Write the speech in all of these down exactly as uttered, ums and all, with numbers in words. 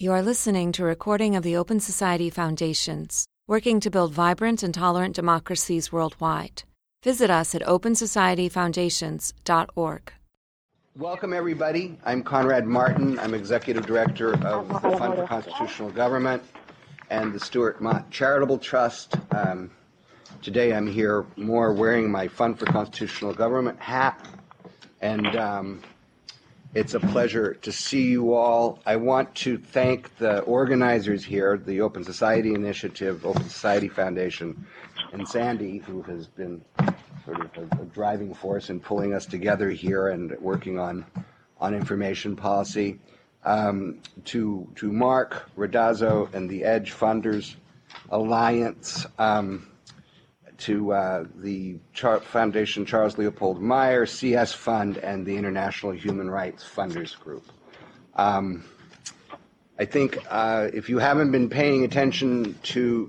You are listening to a recording of the Open Society Foundations, working to build vibrant and tolerant democracies worldwide. Visit us at open society foundations dot org. Welcome, everybody. I'm Conrad Martin. I'm Executive Director of the Fund for Constitutional Government and the Stuart Mott Charitable Trust. Um, today I'm here more wearing my Fund for Constitutional Government hat, and um, it's a pleasure to see you all. I want to thank the organizers here, the Open Society Initiative, Open Society Foundation, and Sandy, who has been sort of a, a driving force in pulling us together here and working on on information policy. Um, to to Mark Radazzo and the EDGE Funders Alliance, um, to uh, the Char- Foundation Charles Leopold Meyer, C S Fund, and the International Human Rights Funders Group. Um, I think uh, if you haven't been paying attention to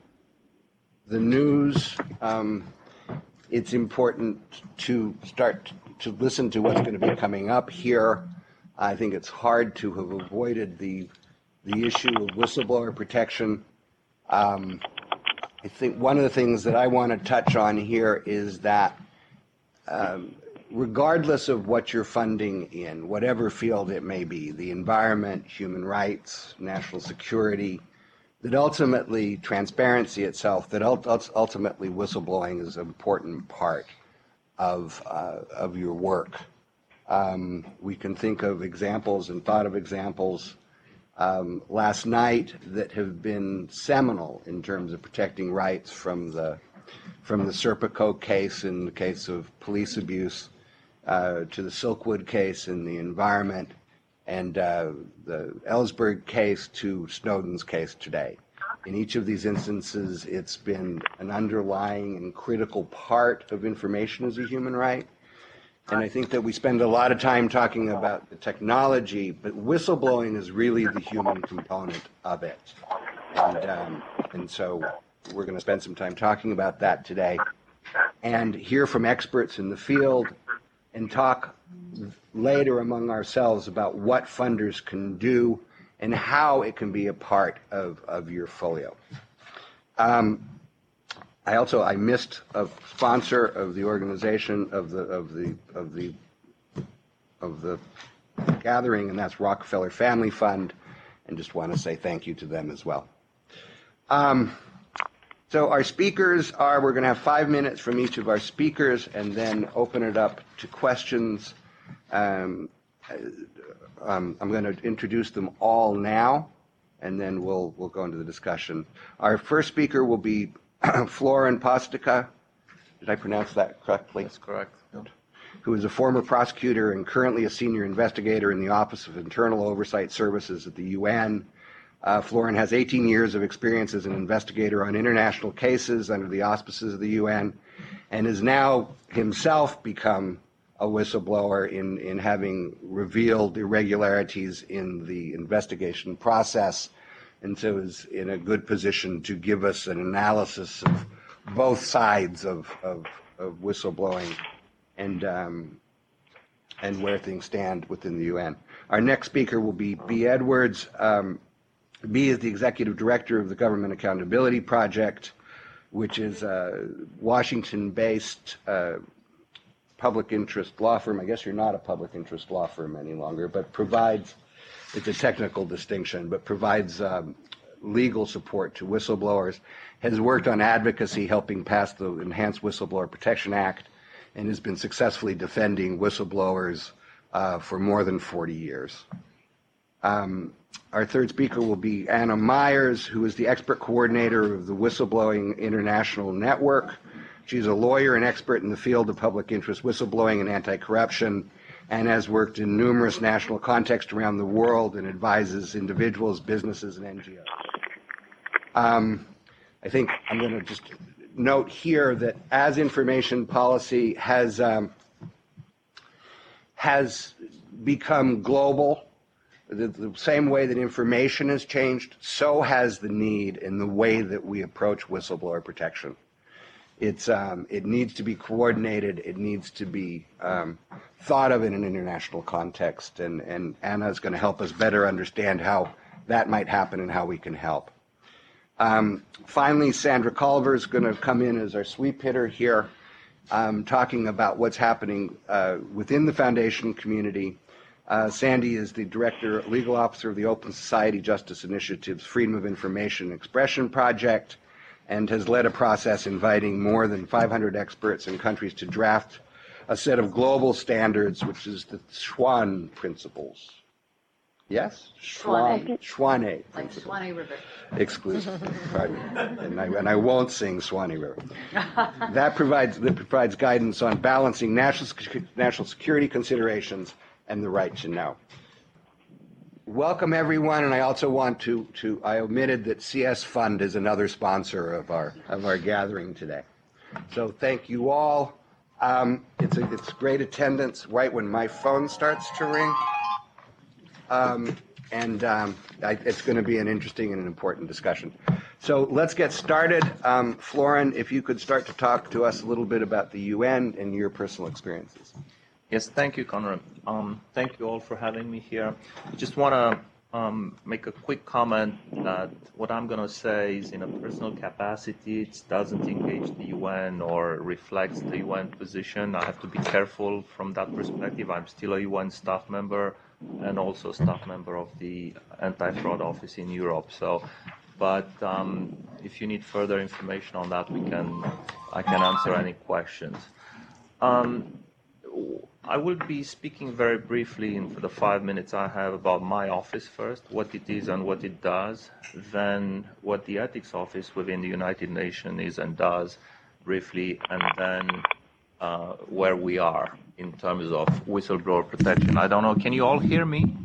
the news, um, it's important to start to listen to what's going to be coming up here. I think it's hard to have avoided the the issue of whistleblower protection. Um, I think one of the things that I want to touch on here is that um, regardless of what you're funding in, whatever field it may be, the environment, human rights, national security, that ultimately transparency itself, that ultimately whistleblowing is an important part of uh, of your work. Um, we can think of examples and thought of examples um, last night that have been seminal in terms of protecting rights, from the from the Serpico case in the case of police abuse uh, to the Silkwood case in the environment, and uh, the Ellsberg case to Snowden's case today. In each of these instances, it's been an underlying and critical part of information as a human right. And I think that we spend a lot of time talking about the technology, but whistleblowing is really the human component of it. And, um, and so we're going to spend some time talking about that today and hear from experts in the field and talk later among ourselves about what funders can do and how it can be a part of, of your folio. Um, I also I missed a sponsor of the organization of the of the of the of the gathering, and that's Rockefeller Family Fund, and just want to say thank you to them as well. Um, so our speakers are we're going to have five minutes from each of our speakers, and then open it up to questions. Um, um, I'm going to introduce them all now, and then we'll we'll go into the discussion. Our first speaker will be Florin Postica, did I pronounce that correctly? That's correct. Yep. Who is a former prosecutor and currently a senior investigator in the Office of Internal Oversight Services at the U N. Uh, Florin has eighteen years of experience as an investigator on international cases under the auspices of the U N, and has now himself become a whistleblower in, in having revealed irregularities in the investigation process, and so is in a good position to give us an analysis of both sides of, of, of whistleblowing and um, and where things stand within the U N. Our next speaker will be Bea Edwards. Um, Bea is the executive director of the Government Accountability Project, which is a Washington-based uh, public interest law firm. I guess you're not a public interest law firm any longer, but provides, it's a technical distinction, but provides um, legal support to whistleblowers, has worked on advocacy helping pass the Enhanced Whistleblower Protection Act, and has been successfully defending whistleblowers uh, for more than forty years. Um, our third speaker will be Anna Myers, who is the expert coordinator of the Whistleblowing International Network. She's a lawyer and expert in the field of public interest whistleblowing and anti-corruption, and has worked in numerous national contexts around the world and advises individuals, businesses, and N G Os. Um, I think I'm going to just note here that as information policy has um, has become global, the, the same way that information has changed, so has the need in the way that we approach whistleblower protection. It's um, it needs to be coordinated. It needs to be um, thought of in an international context, and and Anna is going to help us better understand how that might happen and how we can help. Um, finally, Sandra Culver is going to come in as our sweep hitter here, um, talking about what's happening uh, within the foundation community. Uh, Sandy is the Director, Legal Officer of the Open Society Justice Initiative's Freedom of Information and Expression Project, and has led a process inviting more than five hundred experts and countries to draft a set of global standards, which is the Schwann Principles. Yes? Schwann. Schwann. Like Swanee River. Exclusive. and, I, and I won't sing Swanee River. That provides, that provides guidance on balancing national, national security considerations and the right to know. Welcome, everyone, and I also want to, to I omitted that C S Fund is another sponsor of our, of our gathering today. So thank you all. Um, it's, a, it's great attendance right when my phone starts to ring. Um, and um, I, it's going to be an interesting and an important discussion. So let's get started. Um, Florin, if you could start to talk to us a little bit about the U N and your personal experiences. Yes, thank you, Conrad. Um, thank you all for having me here. I just want to um, make a quick comment that what I'm going to say is in a personal capacity. It doesn't engage the U N or reflects the U N position. I have to be careful from that perspective. I'm still a U N staff member and also staff member of the Anti-Fraud Office in Europe. So, but um, if you need further information on that, we can, I can answer any questions. Um, I will be speaking very briefly in the five minutes I have about my office first, what it is and what it does, then what the Ethics Office within the United Nations is and does briefly, and then uh, where we are in terms of whistleblower protection. I don't know, can you all hear me?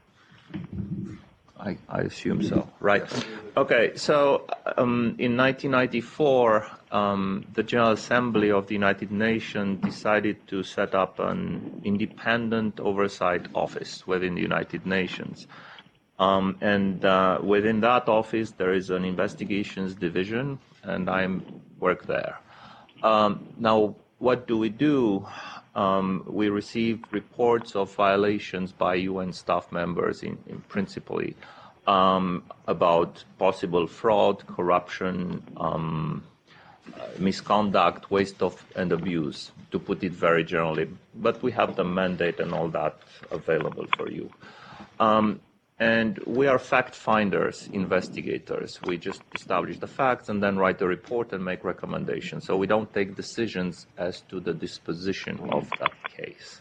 I, I assume so, right. Okay, so um, in nineteen ninety-four, um, the General Assembly of the United Nations decided to set up an independent oversight office within the United Nations. Um, and uh, within that office, there is an investigations division, and I work there. Um, now, what do we do? Um, we received reports of violations by U N staff members in, in principally um, about possible fraud, corruption, um, uh, misconduct, waste of and abuse, to put it very generally. But we have the mandate and all that available for you. Um, and we are fact finders, investigators. We just establish the facts and then write a report and make recommendations. So we don't take decisions as to the disposition of that case.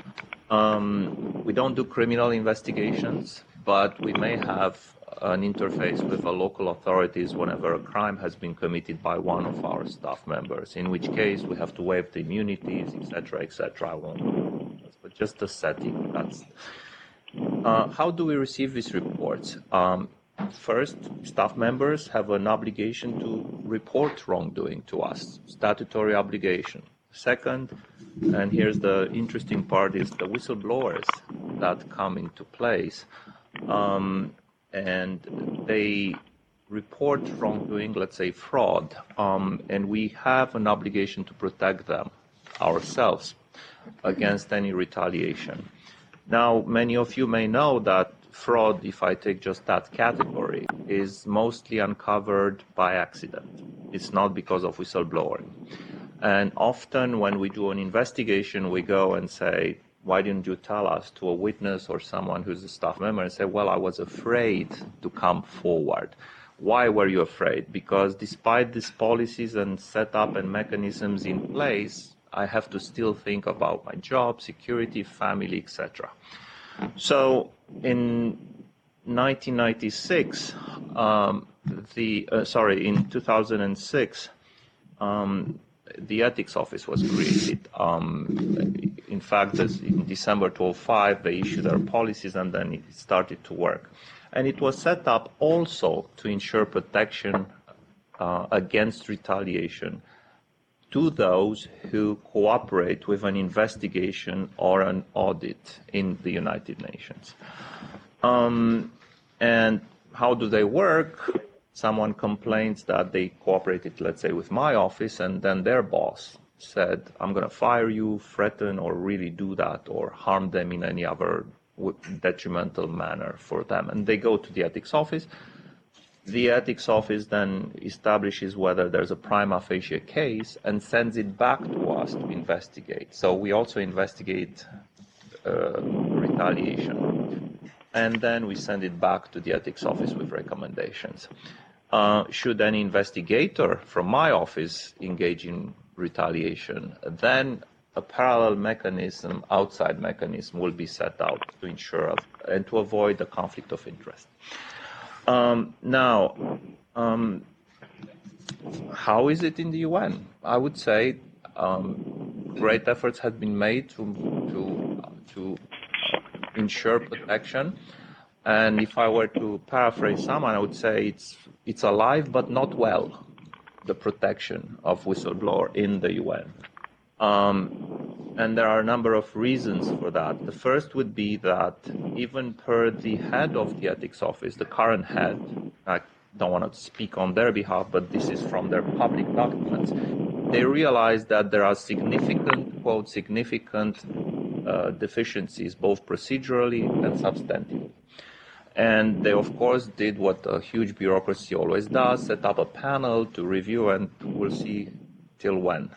Um, we don't do criminal investigations, but we may have an interface with the local authorities whenever a crime has been committed by one of our staff members, in which case we have to waive the immunities, et cetera, et cetera. I won't, but just the setting. That's. Uh, how do we receive these reports? Um, first, staff members have an obligation to report wrongdoing to us, statutory obligation. Second, and here's the interesting part, is the whistleblowers that come into place. Um, and they report wrongdoing, let's say fraud, um, and we have an obligation to protect them ourselves against any retaliation. Now, many of you may know that fraud, if I take just that category, is mostly uncovered by accident. It's not because of whistleblowing. And often when we do an investigation, we go and say, why didn't you tell us, to a witness or someone who's a staff member, and say, well, I was afraid to come forward. Why were you afraid? Because despite these policies and setup and mechanisms in place, I have to still think about my job, security, family, et cetera. So in nineteen ninety-six, um, the uh, sorry, in two thousand six, um, the Ethics Office was created. Um, in fact, in December two thousand five, they issued their policies, and then it started to work. And it was set up also to ensure protection uh, against retaliation to those who cooperate with an investigation or an audit in the United Nations. Um, and how do they work? Someone complains that they cooperated, let's say, with my office, and then their boss said, I'm going to fire you, threaten, or really do that, or harm them in any other detrimental manner for them. And they go to the ethics office. The ethics office then establishes whether there's a prima facie case and sends it back to us to investigate. So we also investigate uh, retaliation. And then we send it back to the ethics office with recommendations. Uh, should any investigator from my office engage in retaliation, then a parallel mechanism, outside mechanism, will be set out to ensure and to avoid the conflict of interest. Um, now, um, how is it in the U N? I would say um, great efforts have been made to to to ensure protection. And if I were to paraphrase someone, I would say it's it's alive but not well, the protection of whistleblower in the U N. Um, and there are a number of reasons for that. The first would be that even per the head of the ethics office, the current head, I don't want to speak on their behalf, but this is from their public documents, they realize that there are significant, quote, significant uh, deficiencies, both procedurally and substantively. And they, of course, did what a huge bureaucracy always does, set up a panel to review, and we'll see till when.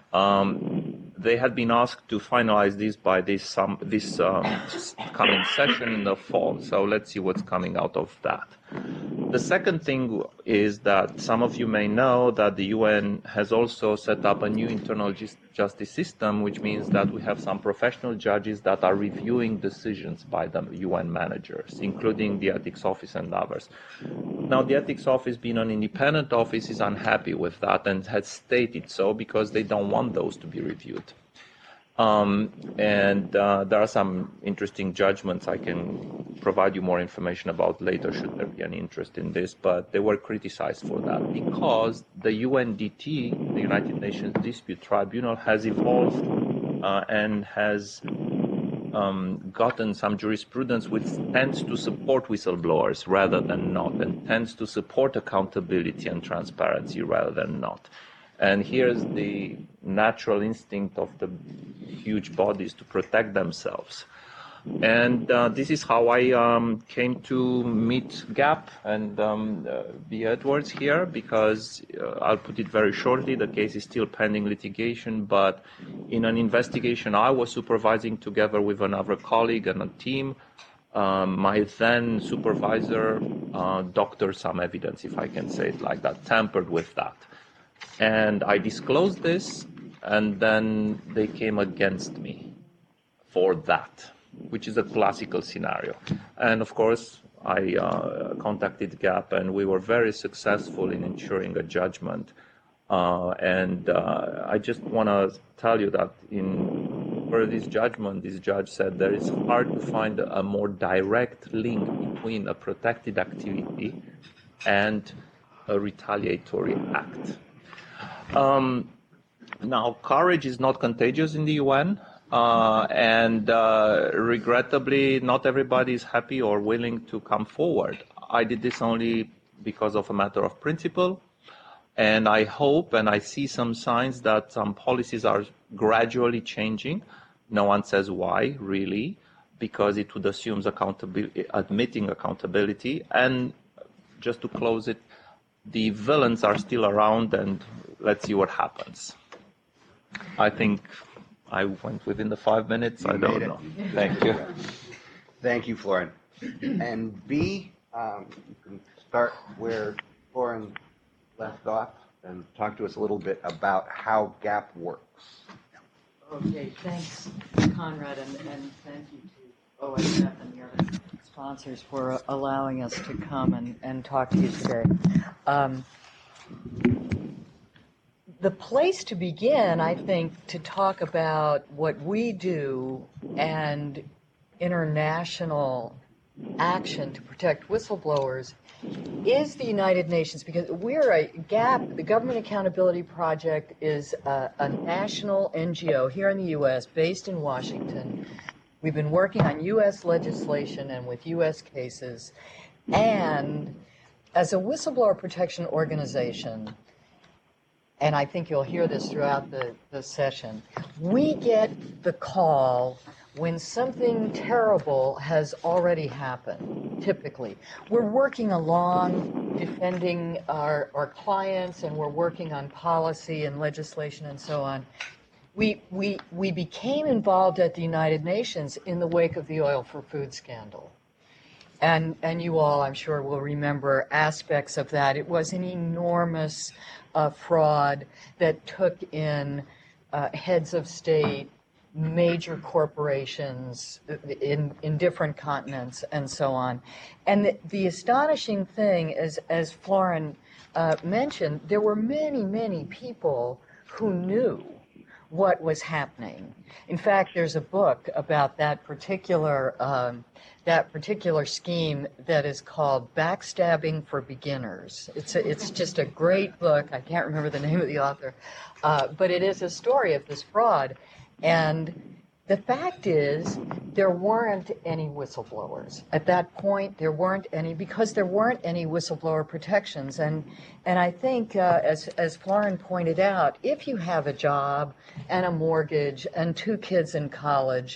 Um, they had been asked to finalize this by this, um, this um, coming session in the fall, so let's see what's coming out of that. The second thing is that some of you may know that the U N has also set up a new internal justice system, which means that we have some professional judges that are reviewing decisions by the U N managers, including the ethics office and others. Now, the ethics office, being an independent office, is unhappy with that and has stated so because they don't want those to be reviewed. Um, and uh, there are some interesting judgments I can provide you more information about later, should there be any interest in this, but they were criticized for that because the U N D T, the United Nations Dispute Tribunal, has evolved uh, and has um, gotten some jurisprudence which tends to support whistleblowers rather than not, and tends to support accountability and transparency rather than not. And here's the natural instinct of the huge bodies to protect themselves. And uh, this is how I um, came to meet GAP and um, uh, B. Edwards here, because uh, I'll put it very shortly, the case is still pending litigation, but in an investigation I was supervising together with another colleague and a team, um, my then supervisor uh, doctored some evidence, if I can say it like that, tampered with that. And I disclosed this, and then they came against me for that, which is a classical scenario. And of course, I uh, contacted GAP, and we were very successful in ensuring a judgment. Uh, and uh, I just want to tell you that in for this judgment, this judge said there is hard to find a more direct link between a protected activity and a retaliatory act. Um, now, courage is not contagious in the U N, uh, and uh, regrettably, not everybody is happy or willing to come forward. I did this only because of a matter of principle, and I hope and I see some signs that some policies are gradually changing. No one says why, really, because it would assume accountability, admitting accountability. And just to close it, the villains are still around, and let's see what happens. I think I went within the five minutes. You I don't it. know. Thank you. Thank you, Florin. And B, um, you can start where Florin left off and talk to us a little bit about how GAP works. Okay, thanks, Conrad, and, and thank you to O S F and the other sponsors for allowing us to come and, and talk to you today. Um, the place to begin, I think, to talk about what we do and international action to protect whistleblowers is the United Nations, because we're a GAP, the Government Accountability Project, is a, a national N G O here in the U S based in Washington. We've been working on U S legislation and with U S cases, and as a whistleblower protection organization, and I think you'll hear this throughout the, the session, we get the call when something terrible has already happened, typically. We're working along defending our, our clients, and we're working on policy and legislation and so on. We, we, we became involved at the United Nations in the wake of the oil for food scandal. And, and you all, I'm sure, will remember aspects of that. It was an enormous uh, fraud that took in uh, heads of state, major corporations in, in different continents, and so on. And the, the astonishing thing is, as Florin uh, mentioned, there were many, many people who knew what was happening. In fact, there's a book about that particular um, that particular scheme that is called Backstabbing for Beginners. It's a, it's just a great book. I can't remember the name of the author, uh, but it is a story of this fraud. And the fact is, there weren't any whistleblowers. At that point, there weren't any, because there weren't any whistleblower protections. And and I think, uh, as, as Florin pointed out, if you have a job and a mortgage and two kids in college,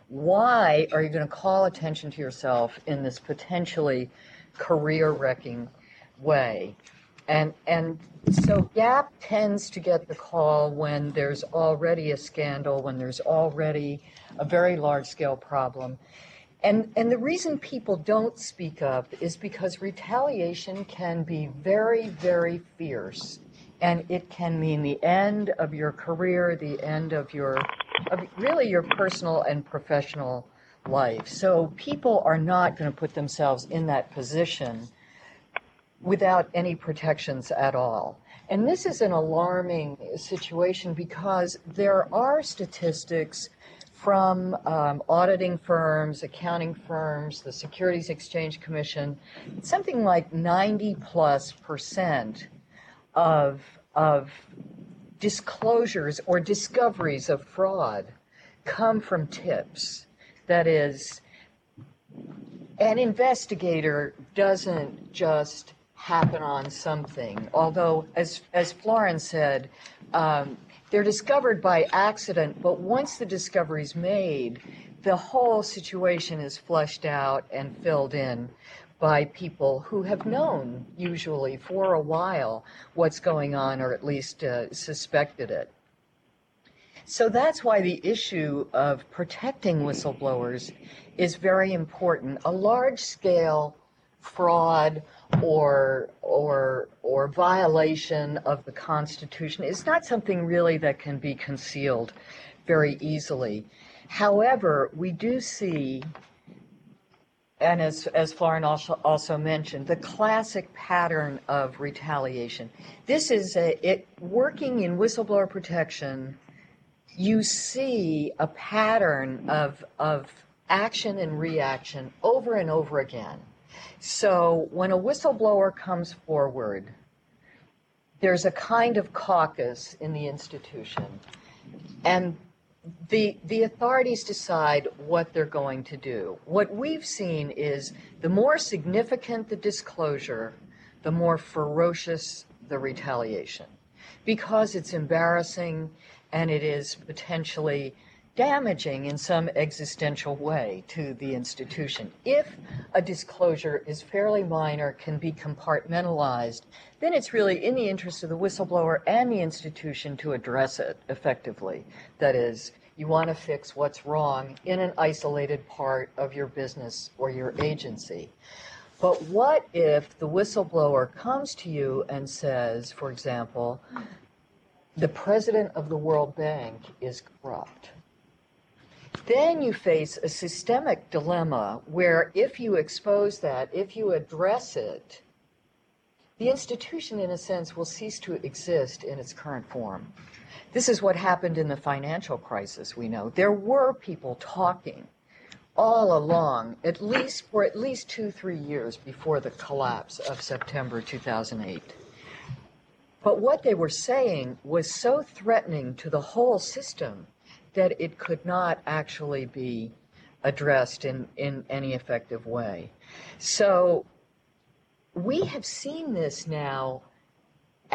why are you going to call attention to yourself in this potentially career-wrecking way? And and so GAP tends to get the call when there's already a scandal, when there's already a very large-scale problem. And and the reason people don't speak up is because retaliation can be very, very fierce. And it can mean the end of your career, the end of your, of really your personal and professional life. So people are not going to put themselves in that position without any protections at all. And this is an alarming situation because there are statistics from um, auditing firms, accounting firms, the Securities Exchange Commission, something like ninety plus percent of, of disclosures or discoveries of fraud come from tips. That is, an investigator doesn't just happen on something, although, as, as Florin said, um, they're discovered by accident, but once the discovery's made, the whole situation is fleshed out and filled in by people who have known, usually for a while, what's going on, or at least uh, suspected it. So that's why the issue of protecting whistleblowers is very important. A large-scale fraud or or or violation of the Constitution is not something really that can be concealed very easily. However, we do see, and as, as Florin also, also mentioned, the classic pattern of retaliation. This is a, it, working in whistleblower protection, you see a pattern of, of action and reaction over and over again. So when a whistleblower comes forward, there's a kind of caucus in the institution, and The, the authorities decide what they're going to do. What we've seen is the more significant the disclosure, the more ferocious the retaliation, because it's embarrassing and it is potentially damaging in some existential way to the institution. If a disclosure is fairly minor, can be compartmentalized, then it's really in the interest of the whistleblower and the institution to address it effectively. That is, you want to fix what's wrong in an isolated part of your business or your agency. But what if the whistleblower comes to you and says, for example, the president of the World Bank is corrupt? Then you face a systemic dilemma where if you expose that, if you address it, the institution, in a sense, will cease to exist in its current form. This is what happened in the financial crisis, we know. There were people talking all along, at least for at least two, three years before the collapse of September two thousand eight. But what they were saying was so threatening to the whole system that it could not actually be addressed in, in any effective way. So we have seen this now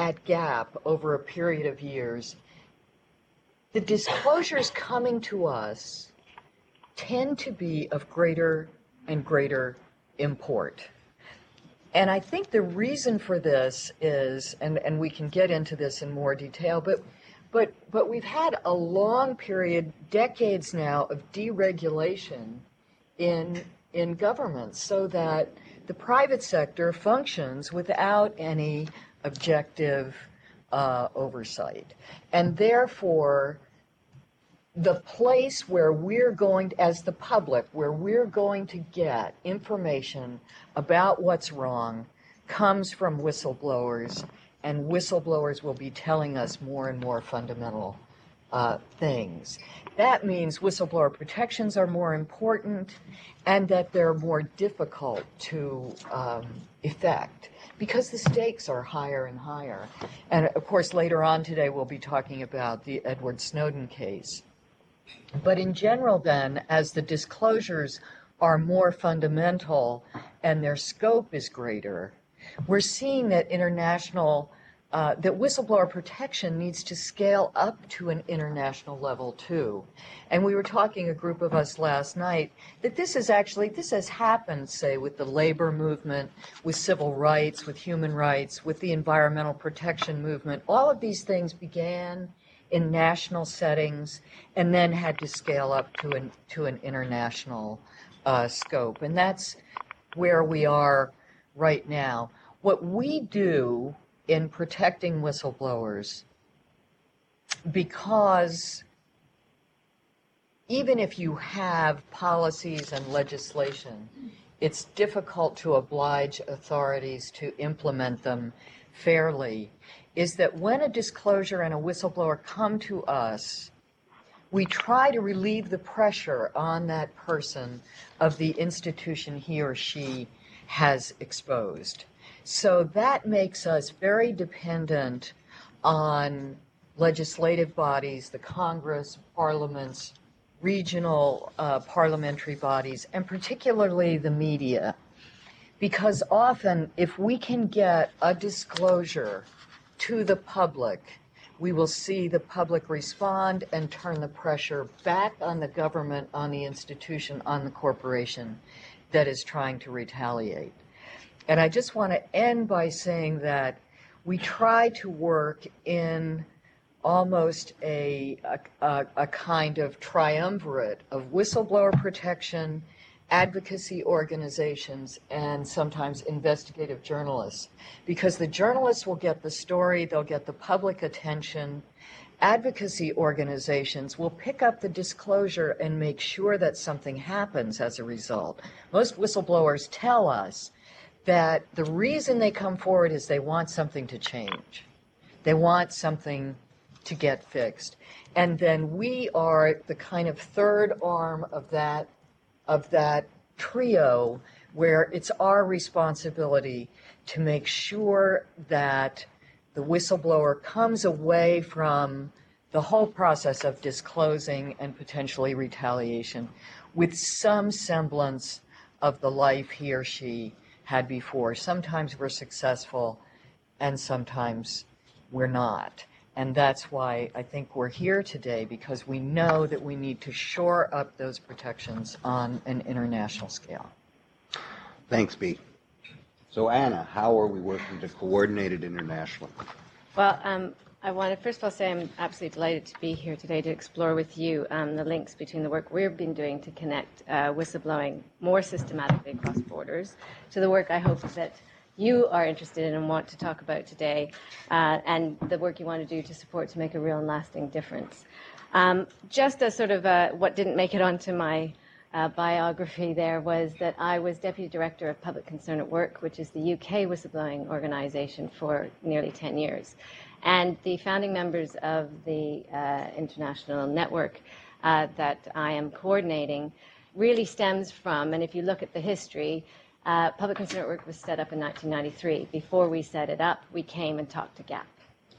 at GAP over a period of years, the disclosures coming to us tend to be of greater and greater import. And I think the reason for this is, and, and we can get into this in more detail, but but but we've had a long period, decades now, of deregulation in in government, so that the private sector functions without any objective uh, oversight. And therefore, the place where we're going to, as the public, where we're going to get information about what's wrong comes from whistleblowers, and whistleblowers will be telling us more and more fundamental uh, things. That means whistleblower protections are more important and that they're more difficult to um, effect because the stakes are higher and higher. And of course, later on today, we'll be talking about the Edward Snowden case. But in general, then, as the disclosures are more fundamental and their scope is greater, we're seeing that international, uh, that whistleblower protection needs to scale up to an international level too. And we were talking, a group of us last night, that this is actually, this has happened, say, with the labor movement, with civil rights, with human rights, with the environmental protection movement. All of these things began in national settings and then had to scale up to an, to an international uh, scope. And that's where we are right now. What we do in protecting whistleblowers, because even if you have policies and legislation, it's difficult to oblige authorities to implement them fairly, is that when a disclosure and a whistleblower come to us, we try to relieve the pressure on that person of the institution he or she has exposed. So that makes us very dependent on legislative bodies, the Congress, parliaments, regional uh, parliamentary bodies, and particularly the media. Because often, if we can get a disclosure to the public, we will see the public respond and turn the pressure back on the government, on the institution, on the corporation that is trying to retaliate. And I just want to end by saying that we try to work in almost a, a, a kind of triumvirate of whistleblower protection, advocacy organizations, and sometimes investigative journalists. Because the journalists will get the story, they'll get the public attention. Advocacy organizations will pick up the disclosure and make sure that something happens as a result. Most whistleblowers tell us that the reason they come forward is they want something to change. They want something to get fixed. And then we are the kind of third arm of that of that trio, where it's our responsibility to make sure that the whistleblower comes away from the whole process of disclosing and potentially retaliation with some semblance of the life he or she had before. Sometimes we're successful and sometimes we're not. And that's why I think we're here today, because we know that we need to shore up those protections on an international scale. Thanks, Bea. So, Anna, how are we working to coordinate it internationally? Well, um, I want to first of all say I'm absolutely delighted to be here today to explore with you um, the links between the work we've been doing to connect uh, whistleblowing more systematically across borders to the work I hope that you are interested in and want to talk about today, uh, and the work you want to do to support to make a real and lasting difference. Um, just as sort of uh, what didn't make it onto my uh, biography there was that I was Deputy Director of Public Concern at Work, which is the U K whistleblowing organisation, for nearly ten years. And the founding members of the uh, international network uh, that I am coordinating really stems from, and if you look at the history, Uh, Public Concern at Work was set up in nineteen ninety-three. Before we set it up, we came and talked to GAP.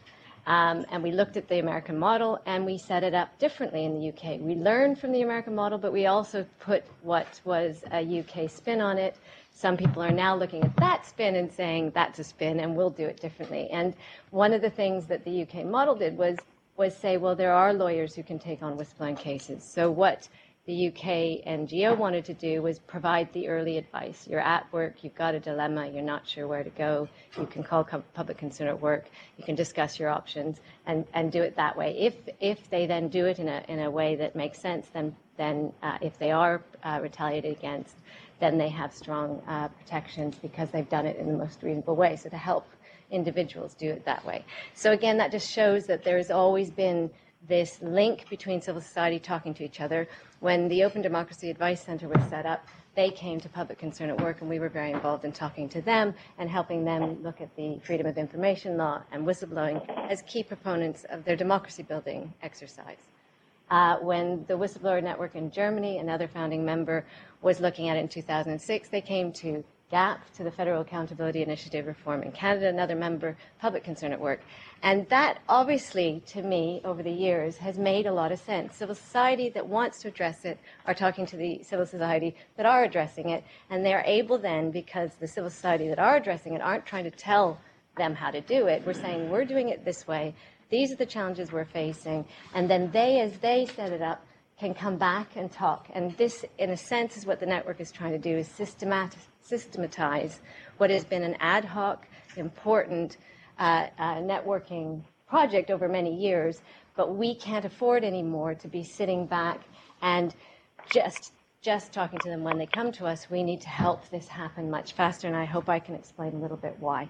Um, and we looked at the American model, and we set it up differently in the U K. We learned from the American model, but we also put what was a U K spin on it. Some people are now looking at that spin and saying that's a spin, and we'll do it differently. And one of the things that the U K model did was was say, well, there are lawyers who can take on whistleblowing cases. So what the U K N G O wanted to do was provide the early advice. You're at work, you've got a dilemma, you're not sure where to go, you can call public concern at work, you can discuss your options and, and do it that way. If if they then do it in a in a way that makes sense, then then uh, if they are uh, retaliated against, then they have strong uh, protections because they've done it in the most reasonable way. So to help individuals do it that way. So again, that just shows that there's always been this link between civil society talking to each other. When the Open Democracy Advice Center was set up, they came to public concern at work, and we were very involved in talking to them and helping them look at the freedom of information law and whistleblowing as key proponents of their democracy building exercise. Uh, when the Whistleblower Network in Germany, another founding member, was looking at it in two thousand six, they came to GAP, to the Federal Accountability Initiative Reform in Canada, another member, public concern at work. And that obviously, to me, over the years, has made a lot of sense. Civil society that wants to address it are talking to the civil society that are addressing it, and they're able then, because the civil society that are addressing it aren't trying to tell them how to do it, we're saying we're doing it this way, these are the challenges we're facing, and then they, as they set it up, can come back and talk. And this, in a sense, is what the network is trying to do, is systematic, systematize what has been an ad hoc, important uh, uh, networking project over many years, but we can't afford anymore to be sitting back and just just talking to them when they come to us. We need to help this happen much faster, and I hope I can explain a little bit why.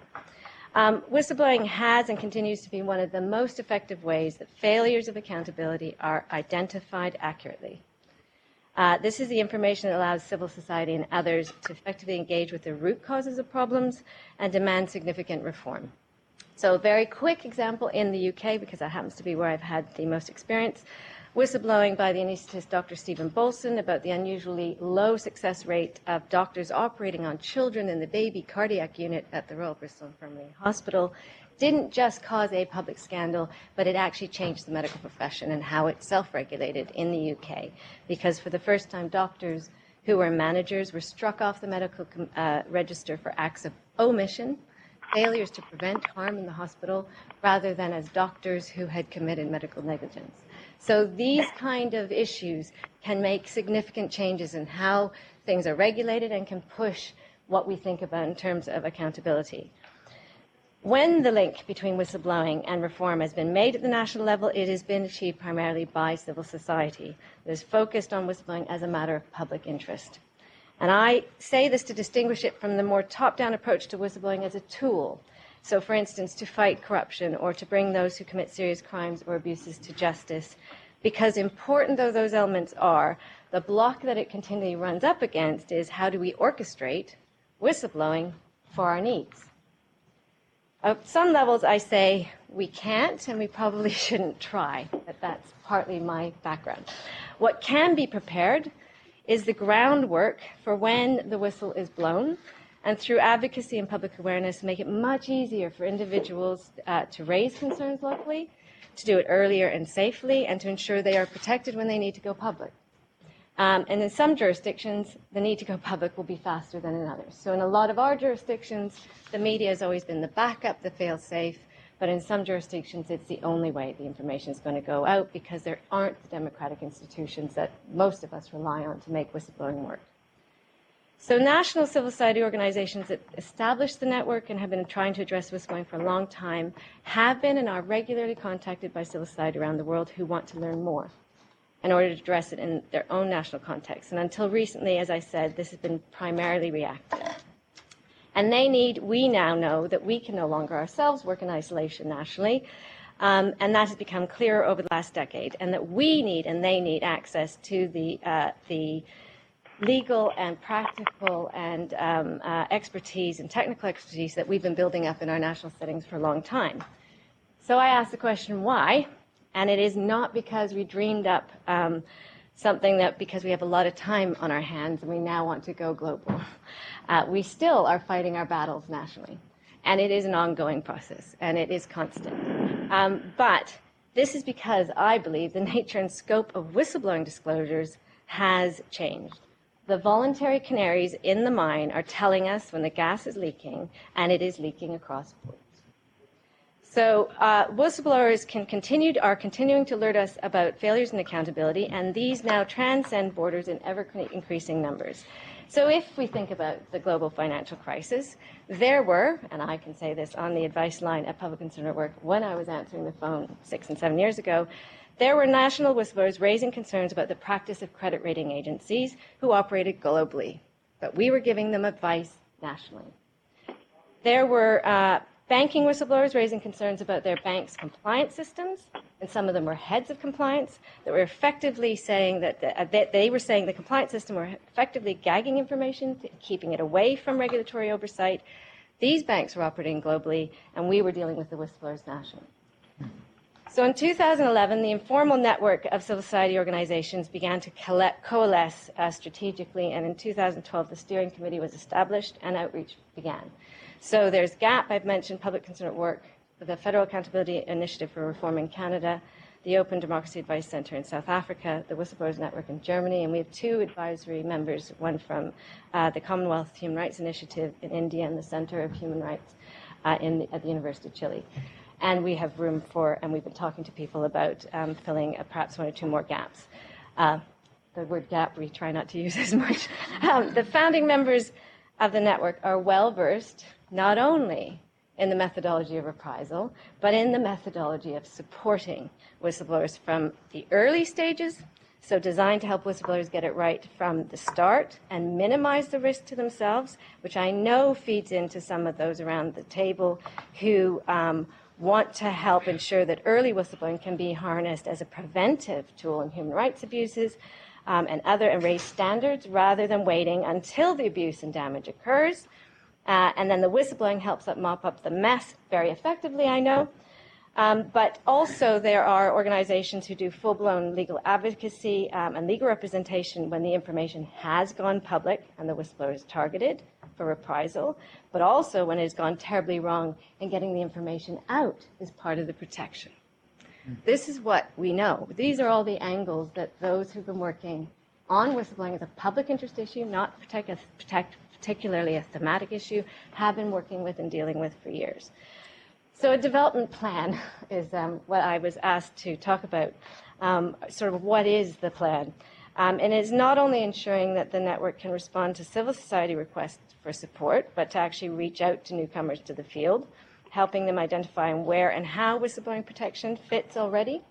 Um, whistleblowing has and continues to be one of the most effective ways that failures of accountability are identified accurately. Uh, this is the information that allows civil society and others to effectively engage with the root causes of problems and demand significant reform. So a very quick example in the U K, because that happens to be where I've had the most experience, whistleblowing by the anaesthetist Doctor Stephen Bolson about the unusually low success rate of doctors operating on children in the baby cardiac unit at the Royal Bristol Infirmary Hospital didn't just cause a public scandal, but it actually changed the medical profession and how it's self-regulated in the U K. Because for the first time, doctors who were managers were struck off the medical uh, register for acts of omission, failures to prevent harm in the hospital, rather than as doctors who had committed medical negligence. So these kind of issues can make significant changes in how things are regulated and can push what we think about in terms of accountability. When the link between whistleblowing and reform has been made at the national level, it has been achieved primarily by civil society that is focused on whistleblowing as a matter of public interest. And I say this to distinguish it from the more top-down approach to whistleblowing as a tool. So, for instance, to fight corruption or to bring those who commit serious crimes or abuses to justice. Because important though those elements are, the block that it continually runs up against is how do we orchestrate whistleblowing for our needs? At some levels, I say we can't, and we probably shouldn't try, but that's partly my background. What can be prepared is the groundwork for when the whistle is blown, and through advocacy and public awareness, make it much easier for individuals uh, to raise concerns locally, to do it earlier and safely, and to ensure they are protected when they need to go public. Um, and in some jurisdictions, the need to go public will be faster than in others. So in a lot of our jurisdictions, the media has always been the backup, the fail-safe, but in some jurisdictions, it's the only way the information is going to go out because there aren't the democratic institutions that most of us rely on to make whistleblowing work. So national civil society organizations that established the network and have been trying to address whistleblowing for a long time have been and are regularly contacted by civil society around the world who want to learn more in order to address it in their own national context. And until recently, as I said, this has been primarily reactive. And they need, we now know that we can no longer ourselves work in isolation nationally, um, and that has become clearer over the last decade, and that we need and they need access to the, uh, the legal and practical and um, uh, expertise and technical expertise that we've been building up in our national settings for a long time. So I asked the question, why? And it is not because we dreamed up um, something that because we have a lot of time on our hands and we now want to go global. Uh, we still are fighting our battles nationally. And it is an ongoing process, and it is constant. Um, but this is because I believe the nature and scope of whistleblowing disclosures has changed. The voluntary canaries in the mine are telling us when the gas is leaking, and it is leaking across borders. So uh, whistleblowers can continue, are continuing to alert us about failures in accountability, and these now transcend borders in ever-increasing numbers. So if we think about the global financial crisis, there were, and I can say this on the advice line at Public Concern Network when I was answering the phone six and seven years ago, there were national whistleblowers raising concerns about the practice of credit rating agencies who operated globally, but we were giving them advice nationally. There were uh, banking whistleblowers raising concerns about their banks' compliance systems, and some of them were heads of compliance that were effectively saying that, the, uh, that they were saying the compliance system were effectively gagging information, keeping it away from regulatory oversight. These banks were operating globally, and we were dealing with the whistleblowers nationally. So in two thousand eleven, the informal network of civil society organizations began to collect, coalesce uh, strategically, and in two thousand twelve, the steering committee was established and outreach began. So there's GAP, I've mentioned, Public Concern at Work, the Federal Accountability Initiative for Reform in Canada, the Open Democracy Advice Centre in South Africa, the Whistleblowers Network in Germany, and we have two advisory members, one from uh, the Commonwealth Human Rights Initiative in India and the Centre of Human Rights uh, in the, at the University of Chile. And we have room for, and we've been talking to people about um, filling uh, perhaps one or two more gaps. Uh, the word gap we try not to use as much. Um, the founding members of the network are well versed not only in the methodology of reprisal, but in the methodology of supporting whistleblowers from the early stages, so designed to help whistleblowers get it right from the start and minimize the risk to themselves, which I know feeds into some of those around the table who um, want to help ensure that early whistleblowing can be harnessed as a preventive tool in human rights abuses um, and other and raise standards rather than waiting until the abuse and damage occurs. Uh, and then the whistleblowing helps up mop up the mess very effectively, I know. Um, but also there are organizations who do full-blown legal advocacy um, and legal representation when the information has gone public and the whistleblower is targeted for reprisal, but also when it has gone terribly wrong and getting the information out is part of the protection. This is what we know. These are all the angles that those who've been working on whistleblowing as a public interest issue, not protect, protect particularly a thematic issue, have been working with and dealing with for years. So a development plan is um, what I was asked to talk about, um, sort of what is the plan. Um, and it's not only ensuring that the network can respond to civil society requests for support, but to actually reach out to newcomers to the field, helping them identify where and how whistleblowing protection fits already.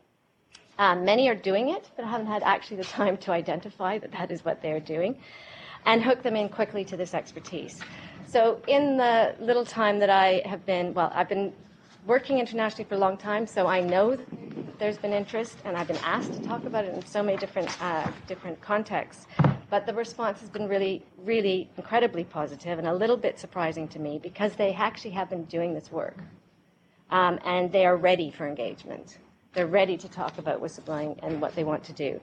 Um, many are doing it, but haven't had actually the time to identify that that is what they're doing, and hook them in quickly to this expertise. So in the little time that I have been, well, I've been working internationally for a long time, so I know that there's been interest, and I've been asked to talk about it in so many different uh, different contexts. But the response has been really, really incredibly positive and a little bit surprising to me because they actually have been doing this work. Um, and they are ready for engagement. They're ready to talk about whistleblowing and what they want to do.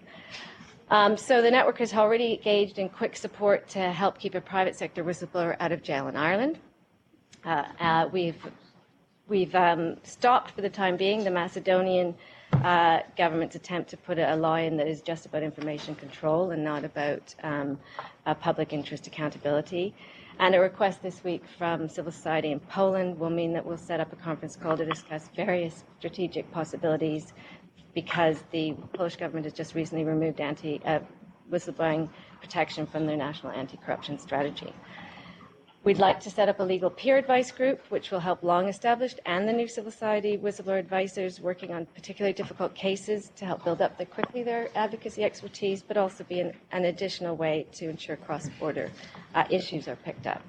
Um, so the network has already engaged in quick support to help keep a private sector whistleblower out of jail in Ireland. Uh, uh, we've we've um, stopped for the time being the Macedonian uh, government's attempt to put a law in that is just about information control and not about um, uh, public interest accountability. And a request this week from civil society in Poland will mean that we'll set up a conference call to discuss various strategic possibilities because the Polish government has just recently removed anti uh, whistleblowing protection from their national anti-corruption strategy. We'd like to set up a legal peer advice group, which will help long-established and the new civil society whistleblower advisors working on particularly difficult cases to help build up the, quickly their advocacy expertise, but also be an, an additional way to ensure cross-border uh, issues are picked up.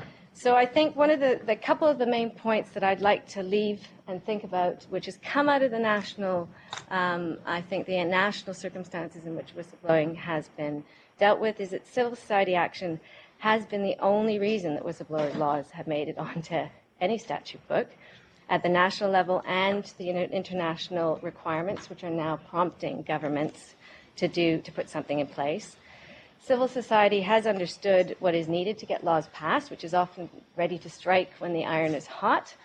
So I think one of the, the couple of the main points that I'd like to leave and think about, which has come out of the national, um, I think the national circumstances in which whistleblowing has been dealt with, is that civil society action has been the only reason that whistleblower laws have made it onto any statute book at the national level, and the international requirements, which are now prompting governments to do to put something in place. Civil society has understood what is needed to get laws passed, which is often ready to strike when the iron is hot,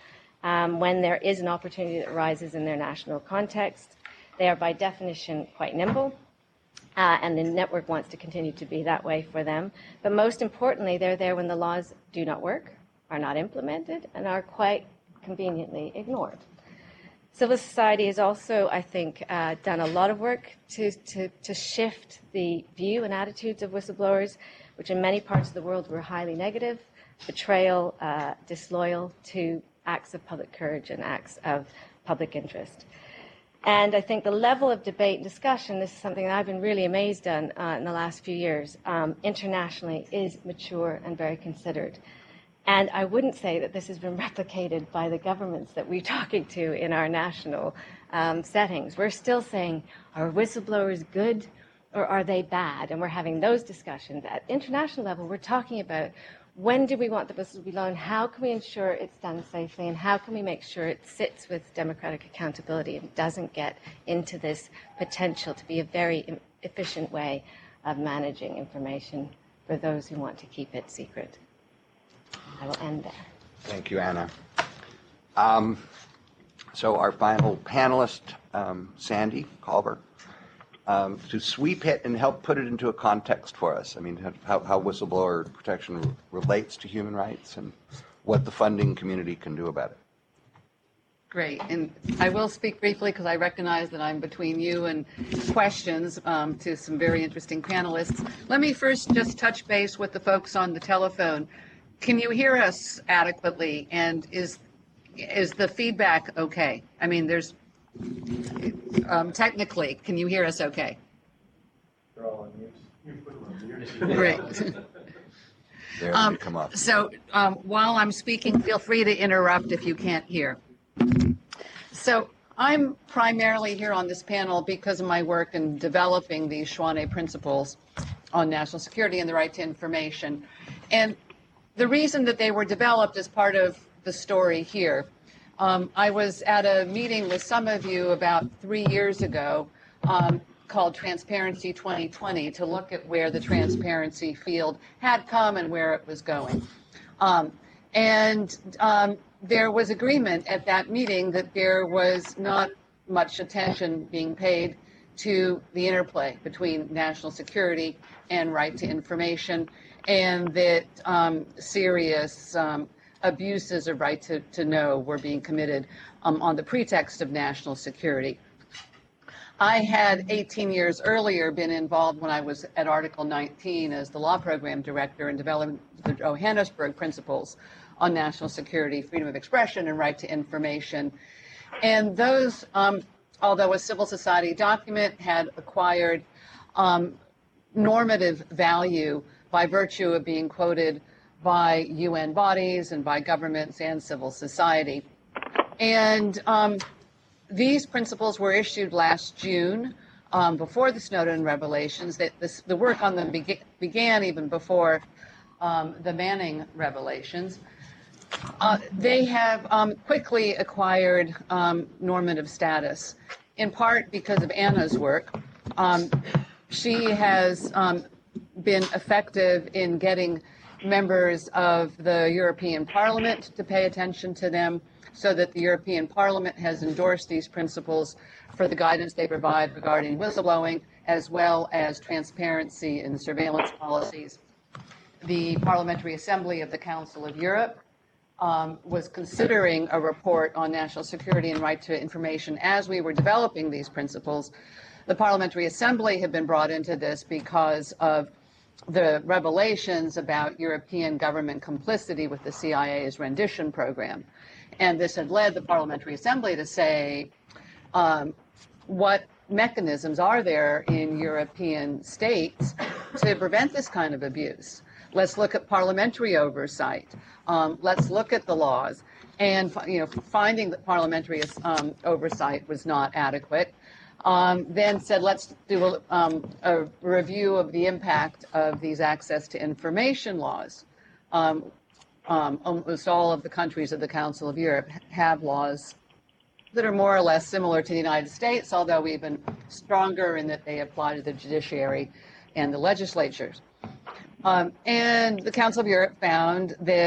um, when there is an opportunity that arises in their national context. They are by definition quite nimble, uh, and the network wants to continue to be that way for them. But most importantly, they're there when the laws do not work, are not implemented, and are quite conveniently ignored. Civil society has also, I think, uh, done a lot of work to, to, to shift the view and attitudes of whistleblowers, which in many parts of the world were highly negative, betrayal, uh, disloyal, to acts of public courage and acts of public interest. And I think the level of debate and discussion, this is something that I've been really amazed on uh, in the last few years, um, internationally, is mature and very considered. And I wouldn't say that this has been replicated by the governments that we're talking to in our national um, settings. We're still saying, are whistleblowers good or are they bad? And we're having those discussions. At international level, we're talking about when do we want the whistle to be blown, how can we ensure it's done safely, and how can we make sure it sits with democratic accountability and doesn't get into this potential to be a very efficient way of managing information for those who want to keep it secret. I will end there. Thank you, Anna. Um, so our final panelist, um, Sandy Culver, um, to sweep it and help put it into a context for us. I mean, how, how whistleblower protection re- relates to human rights and what the funding community can do about it. Great. And I will speak briefly because I recognize that I'm between you and questions um, to some very interesting panelists. Let me first just touch base with the folks on the telephone. Can you hear us adequately, and is is the feedback okay? I mean, there's um, technically, can you hear us okay? They're all on mute. You put them on mute. Great. There um, they come up. So um, while I'm speaking, feel free to interrupt if you can't hear. So I'm primarily here on this panel because of my work in developing these Zwane principles on national security and the right to information. And the reason that they were developed is part of the story here. Um, I was at a meeting with some of you about three years ago um, called Transparency twenty twenty to look at where the transparency field had come and where it was going. Um, and um, there was agreement at that meeting that there was not much attention being paid to the interplay between national security and right to information, and that um, serious um, abuses of right to, to know were being committed um, on the pretext of national security. I had eighteen years earlier been involved when I was at Article nineteen as the law program director in developing the Johannesburg Principles on national security, freedom of expression, and right to information. And those, um, although a civil society document, had acquired um, normative value by virtue of being quoted by U N bodies and by governments and civil society. And um, these principles were issued last June, um, before the Snowden revelations. That this, the work on them be- began even before um, the Manning revelations. Uh, they have um, quickly acquired um, normative status, in part because of Anna's work. Um, she has um, been effective in getting members of the European Parliament to pay attention to them, so that the European Parliament has endorsed these principles for the guidance they provide regarding whistleblowing, as well as transparency in surveillance policies. The Parliamentary Assembly of the Council of Europe um, was considering a report on national security and right to information as we were developing these principles. The Parliamentary Assembly had been brought into this because of the revelations about European government complicity with the C I A's rendition program. And this had led the Parliamentary Assembly to say, um, what mechanisms are there in European states to prevent this kind of abuse? Let's look at parliamentary oversight. Um, let's look at the laws. And you know, finding that parliamentary um, oversight was not adequate, um, then said, let's do a, um, a review of the impact of these access to information laws. Um, Um, almost all of the countries of the Council of Europe have laws that are more or less similar to the United States, although even stronger in that they apply to the judiciary and the legislatures. Um, and the Council of Europe found that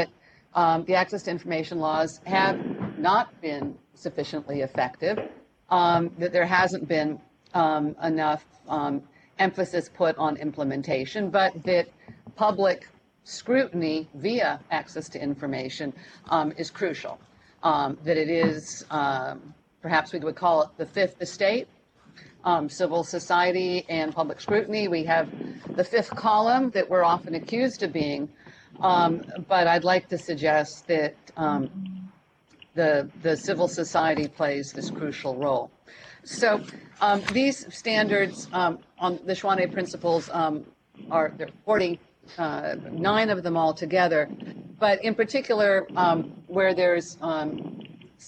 um, the access to information laws have not been sufficiently effective, um, that there hasn't been um, enough um, emphasis put on implementation, but that public scrutiny via access to information um, is crucial. Um, that it is, um, perhaps we would call it the fifth estate, um, civil society and public scrutiny. We have the fifth column that we're often accused of being, um, but I'd like to suggest that um, the, the civil society plays this crucial role. So um, these standards um, on the Schwane Principles um, are, there are forty-nine of them all together, but in particular um, where there's um,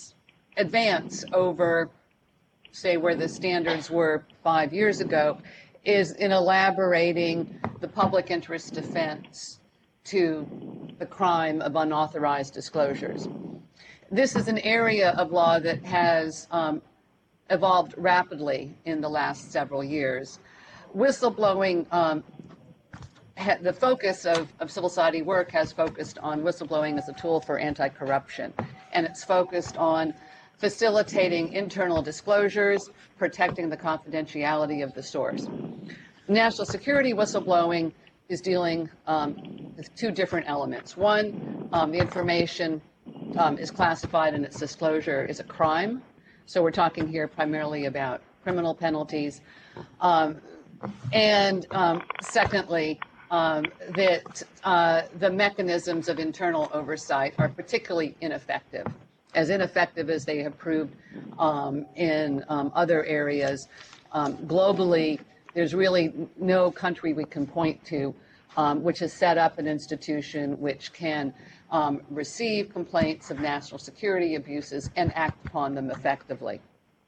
advance over, say, where the standards were five years ago, is in elaborating the public interest defense to the crime of unauthorized disclosures. This is an area of law that has um, evolved rapidly in the last several years. Whistleblowing, um, ha- the focus of, of civil society work has focused on whistleblowing as a tool for anti-corruption, and it's focused on facilitating internal disclosures, protecting the confidentiality of the source. National security whistleblowing is dealing um, with two different elements. One, um, the information um, is classified and its disclosure is a crime. So we're talking here primarily about criminal penalties. Um, and um, secondly, um, that uh, the mechanisms of internal oversight are particularly ineffective, as ineffective as they have proved um, in um, other areas. Um, globally, there's really no country we can point to um, which has set up an institution which can um, receive complaints of national security abuses and act upon them effectively.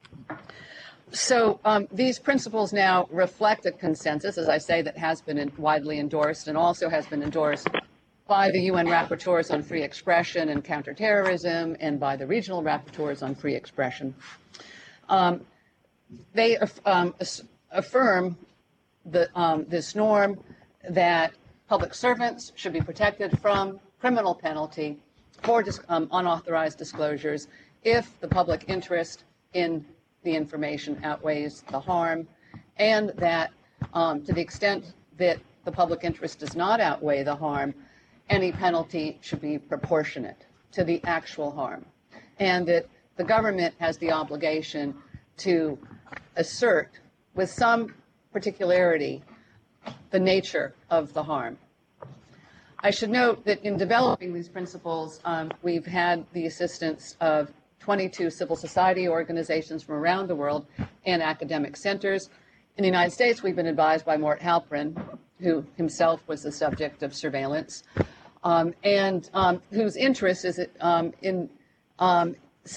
So um, these principles now reflect a consensus, as I say, that has been in, widely endorsed and also has been endorsed by the U N rapporteurs on free expression and counterterrorism and by the regional rapporteurs on free expression. Um, they um, affirm the, um, this norm that public servants should be protected from criminal penalty for dis- um, unauthorized disclosures if the public interest in the information outweighs the harm, and that um, to the extent that the public interest does not outweigh the harm, any penalty should be proportionate to the actual harm, and that the government has the obligation to assert with some particularity the nature of the harm. I should note that in developing these principles, um, we've had the assistance of twenty-two civil society organizations from around the world and academic centers. In the United States, we've been advised by Mort Halperin, who himself was the subject of surveillance, um, and um, whose interest is um, in um,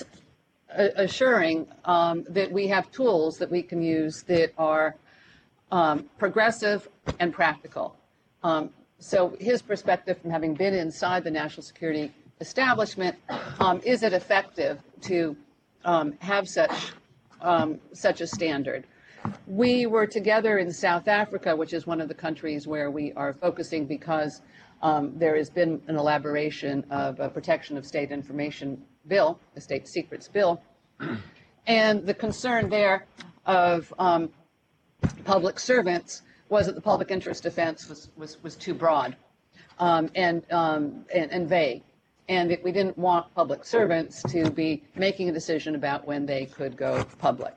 assuring um, that we have tools that we can use that are um, progressive and practical. Um, so his perspective from having been inside the national security establishment, um, is it effective to um, have such um, such a standard? We were together in South Africa, which is one of the countries where we are focusing because um, there has been an elaboration of a protection of state information bill, a state secrets bill, and the concern there of um, public servants was that the public interest defense was was, was too broad um, and, um, and and vague, and that we didn't want public servants to be making a decision about when they could go public.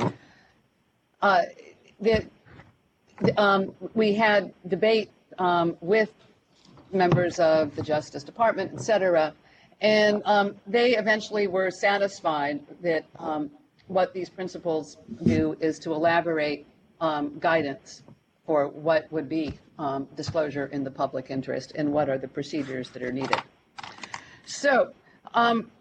Uh, the, um, we had debate um, with members of the Justice Department, et cetera, and um, they eventually were satisfied that um, what these principles do is to elaborate um, guidance for what would be um, disclosure in the public interest and what are the procedures that are needed. So um,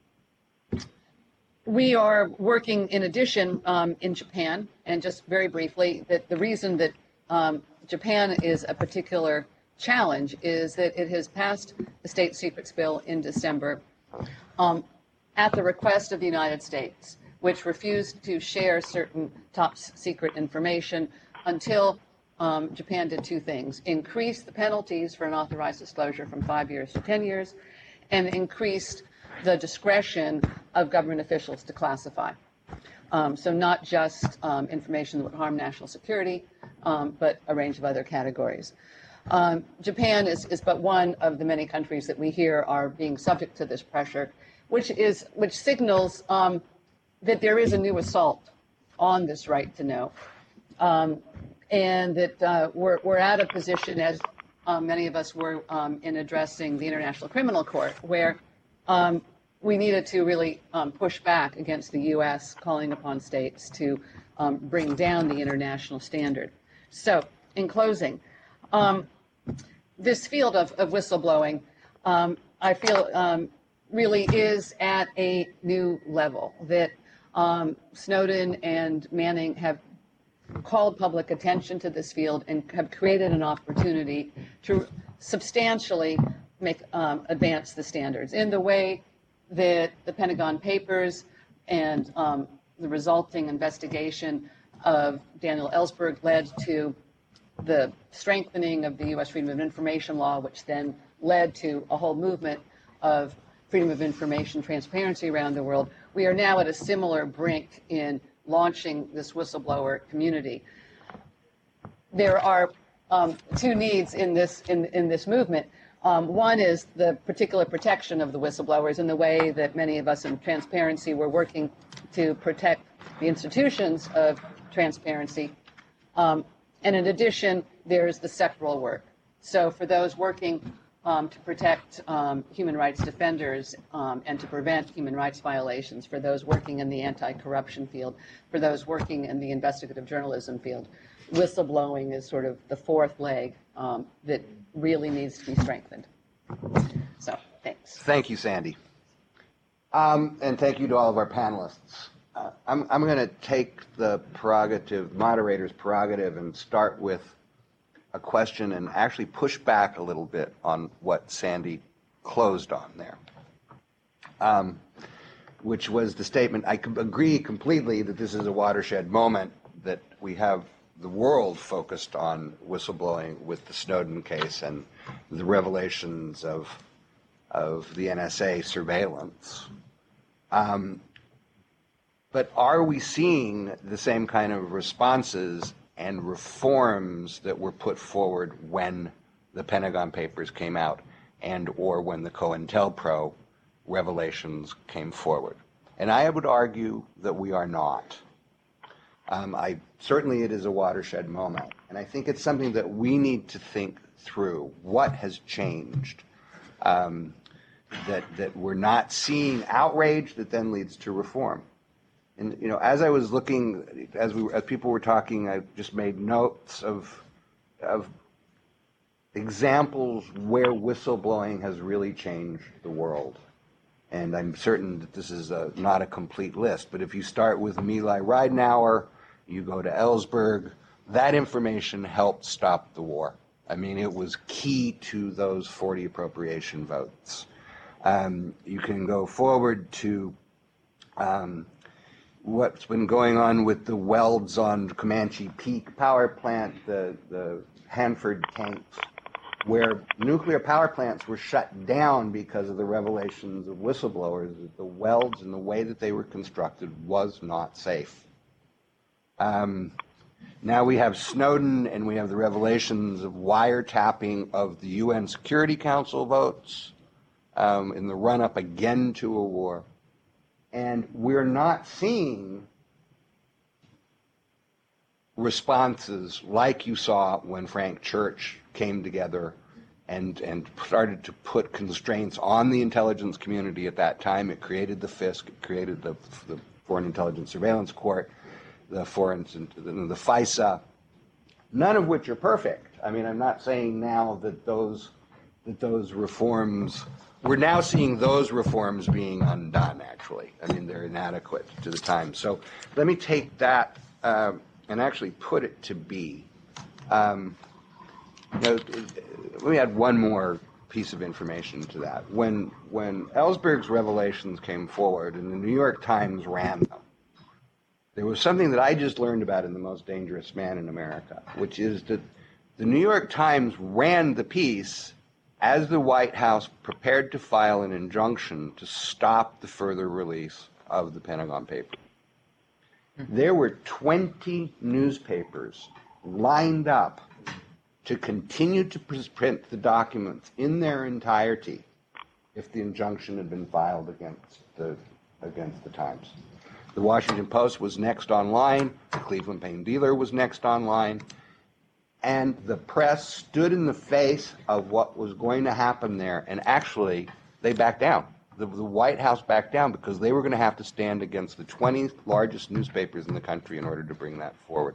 we are working in addition um, in Japan, and just very briefly, that the reason that um, Japan is a particular challenge is that it has passed the state secrets bill in December um, at the request of the United States, which refused to share certain top secret information until um, Japan did two things: increase the penalties for unauthorized disclosure from five years to ten years, and increased the discretion of government officials to classify. Um, so not just um, information that would harm national security, um, but a range of other categories. Um, Japan is, is but one of the many countries that we hear are being subject to this pressure, which is which signals um, that there is a new assault on this right to know, um, and that uh, we're, we're at a position, as um, many of us were um, in addressing the International Criminal Court, where um, we needed to really um, push back against the U S calling upon states to um, bring down the international standard. So, in closing, um, this field of, of whistleblowing, um, I feel, um, really is at a new level, that um, Snowden and Manning have called public attention to this field and have created an opportunity to substantially make um, advance the standards in the way that the Pentagon Papers and um, the resulting investigation of Daniel Ellsberg led to the strengthening of the U S Freedom of Information law, which then led to a whole movement of freedom of information transparency around the world. We are now at a similar brink in launching this whistleblower community. There are um, two needs in this in, in this movement. Um, one is the particular protection of the whistleblowers in the way that many of us in transparency were working to protect the institutions of transparency. Um, and in addition, there's the sectoral work. So for those working um, to protect um, human rights defenders um, and to prevent human rights violations, for those working in the anti-corruption field, for those working in the investigative journalism field, whistleblowing is sort of the fourth leg um, that really needs to be strengthened. So, thanks. Thank you, Sandy. Um, and thank you to all of our panelists. Uh, I'm, I'm going to take the prerogative, moderator's prerogative, and start with a question and actually push back a little bit on what Sandy closed on there, um, which was the statement. I agree completely that this is a watershed moment, that we have the world focused on whistleblowing with the Snowden case and the revelations of of the N S A surveillance. Um, but are we seeing the same kind of responses and reforms that were put forward when the Pentagon Papers came out and or when the COINTELPRO revelations came forward? And I would argue that we are not. Um, I certainly it is a watershed moment, and I think it's something that we need to think through. What has changed? Um, that that we're not seeing outrage that then leads to reform. And you know, as I was looking, as we were, as people were talking, I just made notes of of examples where whistleblowing has really changed the world. And I'm certain that this is a, not a complete list, but if you start with My Lai Ridenour, you go to Ellsberg, that information helped stop the war. I mean, it was key to those forty appropriation votes. Um, you can go forward to um, what's been going on with the welds on Comanche Peak power plant, the, the Hanford tanks, where nuclear power plants were shut down because of the revelations of whistleblowers that the welds and the way that they were constructed was not safe. Um, now we have Snowden, and we have the revelations of wiretapping of the U N Security Council votes um, in the run-up again to a war. And we're not seeing responses like you saw when Frank Church came together and and started to put constraints on the intelligence community at that time. It created the FISC, it created the, the Foreign Intelligence Surveillance Court, the foreign, the FISA, none of which are perfect. I mean, I'm not saying now that those that those reforms, we're now seeing those reforms being undone, actually. I mean, they're inadequate to the time. So let me take that uh, and actually put it to be. Um, you know, let me add one more piece of information to that. When, when Ellsberg's revelations came forward and the New York Times ran them, there was something that I just learned about in The Most Dangerous Man in America, which is that the New York Times ran the piece as the White House prepared to file an injunction to stop the further release of the Pentagon Papers, there were twenty newspapers lined up to continue to print the documents in their entirety if the injunction had been filed against the, against the Times. The Washington Post was next online, the Cleveland Plain Dealer was next online, and the press stood in the face of what was going to happen there, and actually, they backed down. The, the White House backed down because they were going to have to stand against the twenty largest newspapers in the country in order to bring that forward.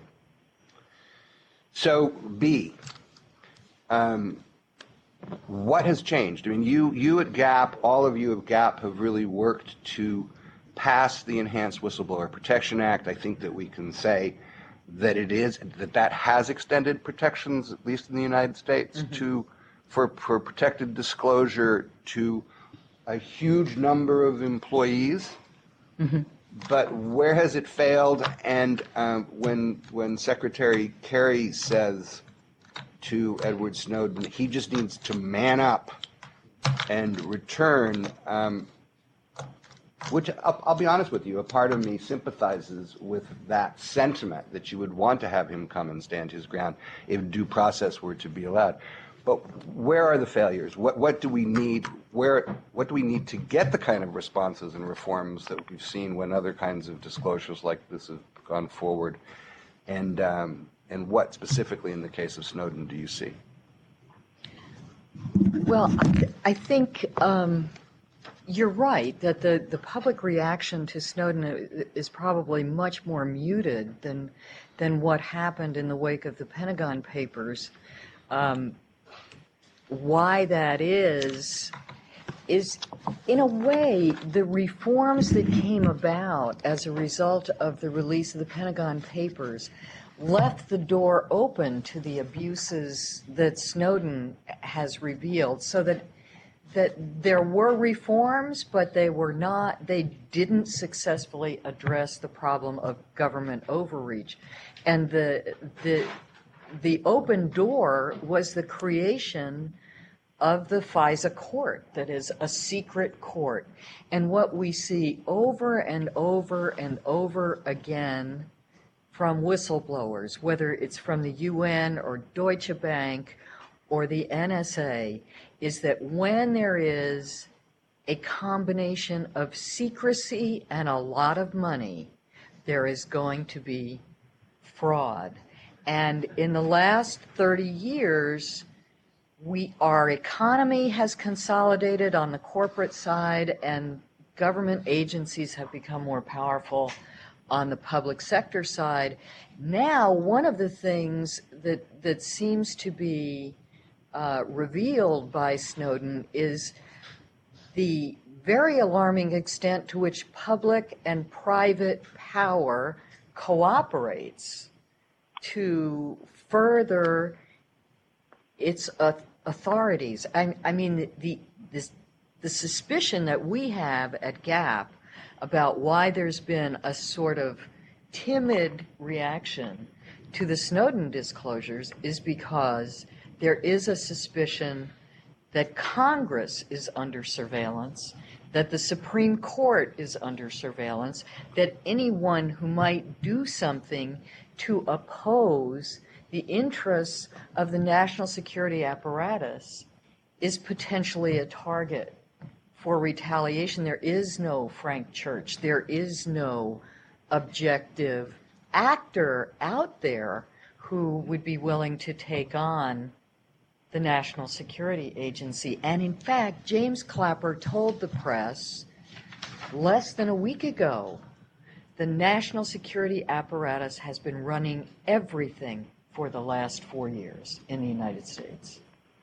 So, B, um, what has changed? I mean, you, you at GAP, all of you at GAP have really worked to pass the Enhanced Whistleblower Protection Act. I think that we can say that it is, that that has extended protections, at least in the United States, mm-hmm. to, for, for protected disclosure to a huge number of employees. Mm-hmm. But where has it failed? And um, when when Secretary Kerry says to Edward Snowden, he just needs to man up and return, um, which I'll, I'll be honest with you, a part of me sympathizes with that sentiment that you would want to have him come and stand his ground if due process were to be allowed. But where are the failures? What what do we need? Where what do we need to get the kind of responses and reforms that we've seen when other kinds of disclosures like this have gone forward? And um, and what specifically in the case of Snowden do you see? Well, I, th- I think um, you're right that the, the public reaction to Snowden is probably much more muted than than what happened in the wake of the Pentagon Papers. Um, Why that is, is in a way the reforms that came about as a result of the release of the Pentagon Papers left the door open to the abuses that Snowden has revealed, so that that there were reforms, but they were not, they didn't successfully address the problem of government overreach. And the the the open door was the creation of the FISA court, that is a secret court. And what we see over and over and over again from whistleblowers, whether it's from the U N or Deutsche Bank or the N S A, is that when there is a combination of secrecy and a lot of money, there is going to be fraud. And in the last thirty years, we, our economy has consolidated on the corporate side, and government agencies have become more powerful on the public sector side. Now, one of the things that, that seems to be uh, revealed by Snowden is the very alarming extent to which public and private power cooperates to further its uh, authorities. I, I mean, the, this, the suspicion that we have at GAP about why there's been a sort of timid reaction to the Snowden disclosures is because there is a suspicion that Congress is under surveillance, that the Supreme Court is under surveillance, that anyone who might do something to oppose the interests of the national security apparatus is potentially a target for retaliation. There is no Frank Church. There is no objective actor out there who would be willing to take on the National Security Agency. And in fact, James Clapper told the press less than a week ago, the national security apparatus has been running everything for the last four years in the United States.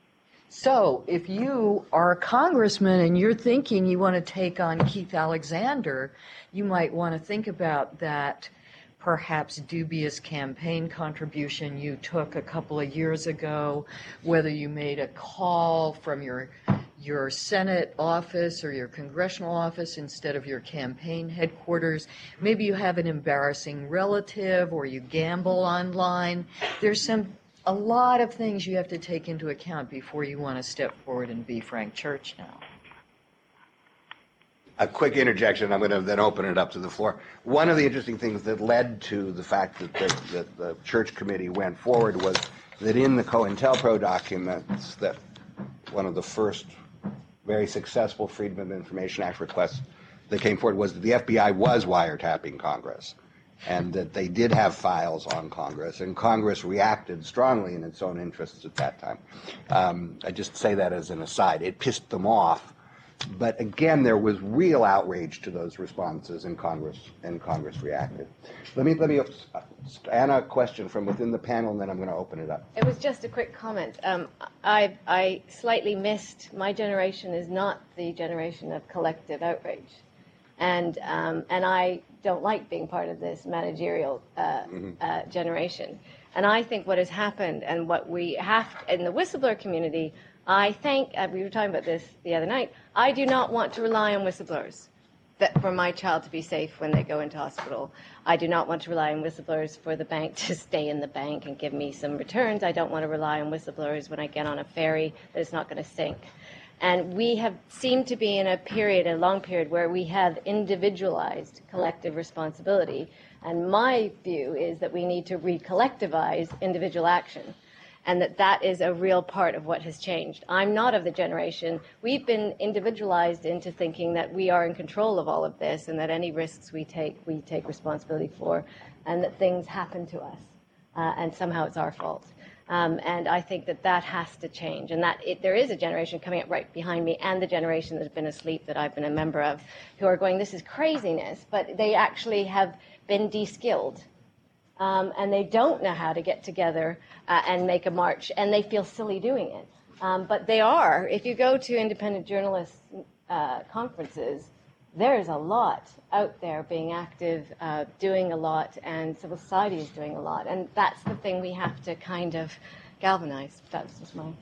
So if you are a congressman and you're thinking you want to take on Keith Alexander, you might want to think about that perhaps dubious campaign contribution you took a couple of years ago, whether you made a call from your your Senate office or your congressional office instead of your campaign headquarters. Maybe you have an embarrassing relative or you gamble online. There's some a lot of things you have to take into account before you want to step forward and be Frank Church now. A quick interjection, I'm going to then open it up to the floor. One of the interesting things that led to the fact that the, that the Church Committee went forward was that in the COINTELPRO documents, that one of the first very successful Freedom of Information Act requests that came forward was that the F B I was wiretapping Congress, and that they did have files on Congress, and Congress reacted strongly in its own interests at that time. Um, I just say that as an aside. It pissed them off. But again, there was real outrage to those responses, and Congress and Congress reacted. Let me let me Anna, a question from within the panel, and then I'm going to open it up. It was just a quick comment. Um, I I slightly missed. My generation is not the generation of collective outrage, and um, and I don't like being part of this managerial uh, mm-hmm. uh, generation. And I think what has happened, and what we have in the whistleblower community. I think, uh, we were talking about this the other night, I do not want to rely on whistleblowers that for my child to be safe when they go into hospital. I do not want to rely on whistleblowers for the bank to stay in the bank and give me some returns. I don't want to rely on whistleblowers when I get on a ferry that is not going to sink. And we have seemed to be in a period, a long period, where we have individualized collective responsibility. And my view is that we need to re-collectivize individual action. And that that is a real part of what has changed. I'm not of the generation. We've been individualized into thinking that we are in control of all of this, and that any risks we take, we take responsibility for, and that things happen to us, uh, and somehow it's our fault. Um, and I think that that has to change, and that it, there is a generation coming up right behind me, and the generation that has been asleep that I've been a member of, who are going, this is craziness, but they actually have been de-skilled. Um, and they don't know how to get together uh, and make a march, and they feel silly doing it. Um, but they are. If you go to independent journalists' uh, conferences, there is a lot out there being active, uh, doing a lot, and civil society is doing a lot. And that's the thing we have to kind of galvanize. That's just my...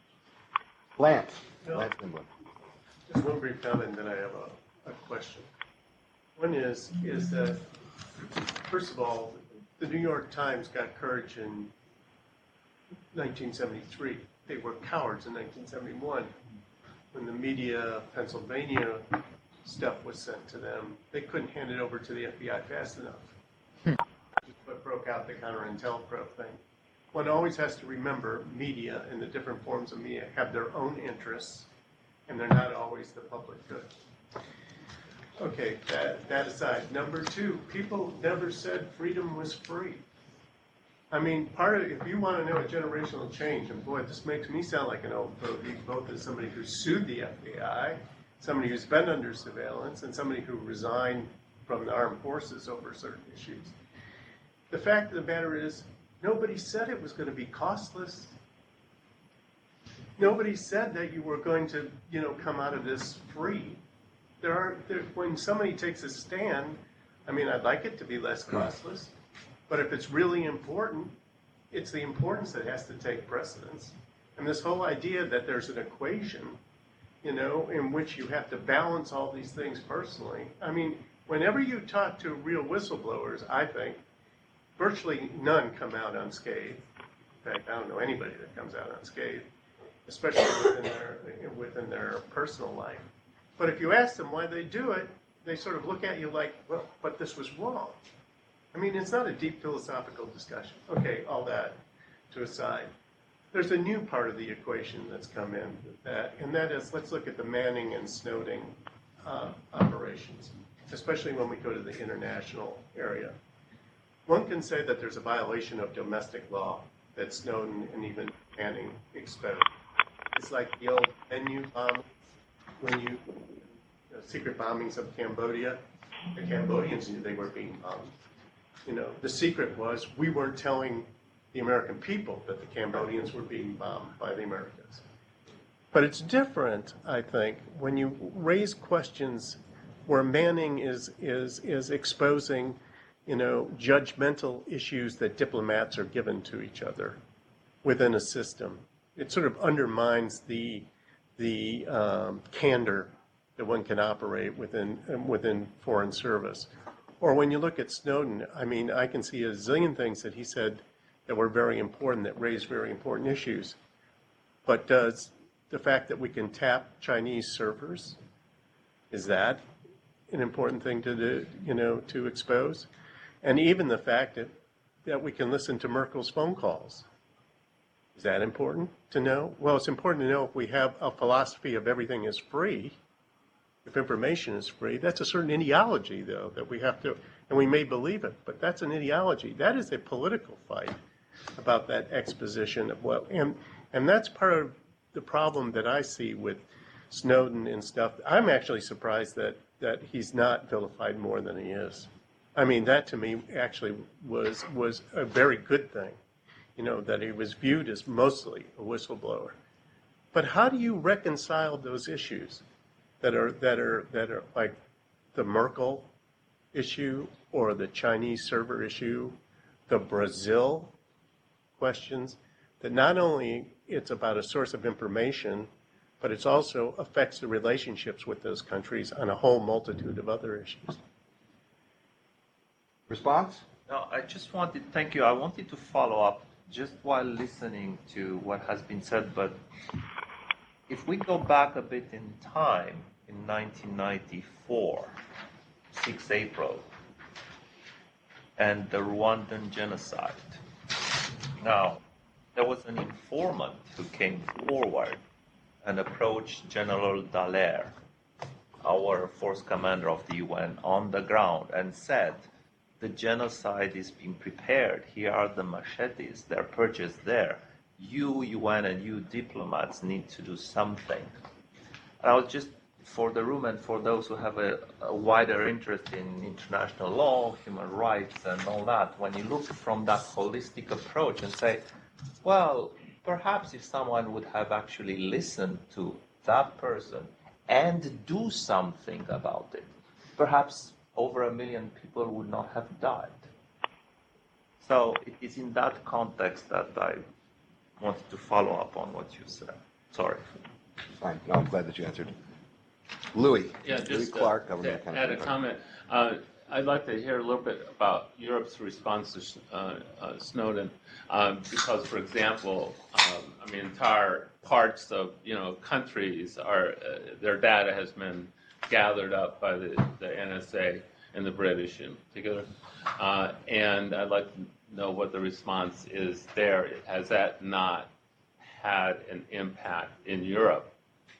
Lance. No. Lance Nimblin. Just one brief comment, then I have a, a question. One is, is that, first of all, the New York Times got courage in nineteen seventy-three. They were cowards in nineteen seventy-one. When the media Pennsylvania stuff was sent to them, they couldn't hand it over to the F B I fast enough. Hmm. What broke out the COINTELPRO thing. One always has to remember media and the different forms of media have their own interests, and they're not always the public good. Okay, that, that aside. Number two, people never said freedom was free. I mean, part of, if you want to know a generational change, and boy, this makes me sound like an old fogey, both as somebody who sued the F B I, somebody who's been under surveillance, and somebody who resigned from the armed forces over certain issues. The fact of the matter is, nobody said it was going to be costless. Nobody said that you were going to, you know, come out of this free. There are, there, when somebody takes a stand, I mean, I'd like it to be less costless, but if it's really important, it's the importance that has to take precedence. And this whole idea that there's an equation, you know, in which you have to balance all these things personally. I mean, whenever you talk to real whistleblowers, I think, virtually none come out unscathed. In fact, I don't know anybody that comes out unscathed, especially within their, within their personal life. But if you ask them why they do it, they sort of look at you like, well, but this was wrong. I mean, it's not a deep philosophical discussion. Okay, all that to aside. There's a new part of the equation that's come in, that, and that is, let's look at the Manning and Snowden uh, operations, especially when we go to the international area. One can say that there's a violation of domestic law that Snowden and even Manning exposed. It's like the old menu bomb. When you, you know, secret bombings of Cambodia, the Cambodians knew they were being bombed. You know, the secret was we weren't telling the American people that the Cambodians were being bombed by the Americans. But it's different, I think, when you raise questions where Manning is is is exposing, you know, judgmental issues that diplomats are given to each other within a system. It sort of undermines the the um, candor that one can operate within within foreign service. Or when you look at Snowden, I mean, I can see a zillion things that he said that were very important, that raised very important issues. But does the fact that we can tap Chinese servers, is that an important thing to do, you know, to expose? And even the fact that, that we can listen to Merkel's phone calls, is that important to know? Well, it's important to know if we have a philosophy of everything is free, if information is free. That's a certain ideology, though, that we have to, and we may believe it, but that's an ideology. That is a political fight about that exposition of what, and, and that's part of the problem that I see with Snowden and stuff. I'm actually surprised that, that he's not vilified more than he is. I mean, that to me actually was, was a very good thing, you know, that he was viewed as mostly a whistleblower. But how do you reconcile those issues that are, that are, that are like the Merkel issue or the Chinese server issue, the Brazil questions, that not only it's about a source of information, but it also affects the relationships with those countries on a whole multitude of other issues. Response? No, I just wanted, thank you. I wanted to follow up just while listening to what has been said, but if we go back a bit in time, in nineteen ninety-four, sixth April, and the Rwandan genocide. Now, there was an informant who came forward and approached General Dallaire, our force commander of the U N, on the ground and said, the genocide is being prepared. Here are the machetes. They're purchased there. You, U N, and you diplomats need to do something. And I was just, for the room and for those who have a, a wider interest in international law, human rights, and all that, when you look from that holistic approach and say, well, perhaps if someone would have actually listened to that person and do something about it, perhaps over a million people would not have died. So it is in that context that I wanted to follow up on what you said. Sorry. Fine. No, I'm glad that you answered. Louis. Yeah, Louis just Clark, uh, Government to of add a comment. Uh, I'd like to hear a little bit about Europe's response to uh, uh, Snowden, um, because, for example, um, I mean, entire parts of you know countries are uh, their data has been gathered up by the, the N S A and the British in particular, uh, and I'd like to know what the response is there. Has that not had an impact in Europe?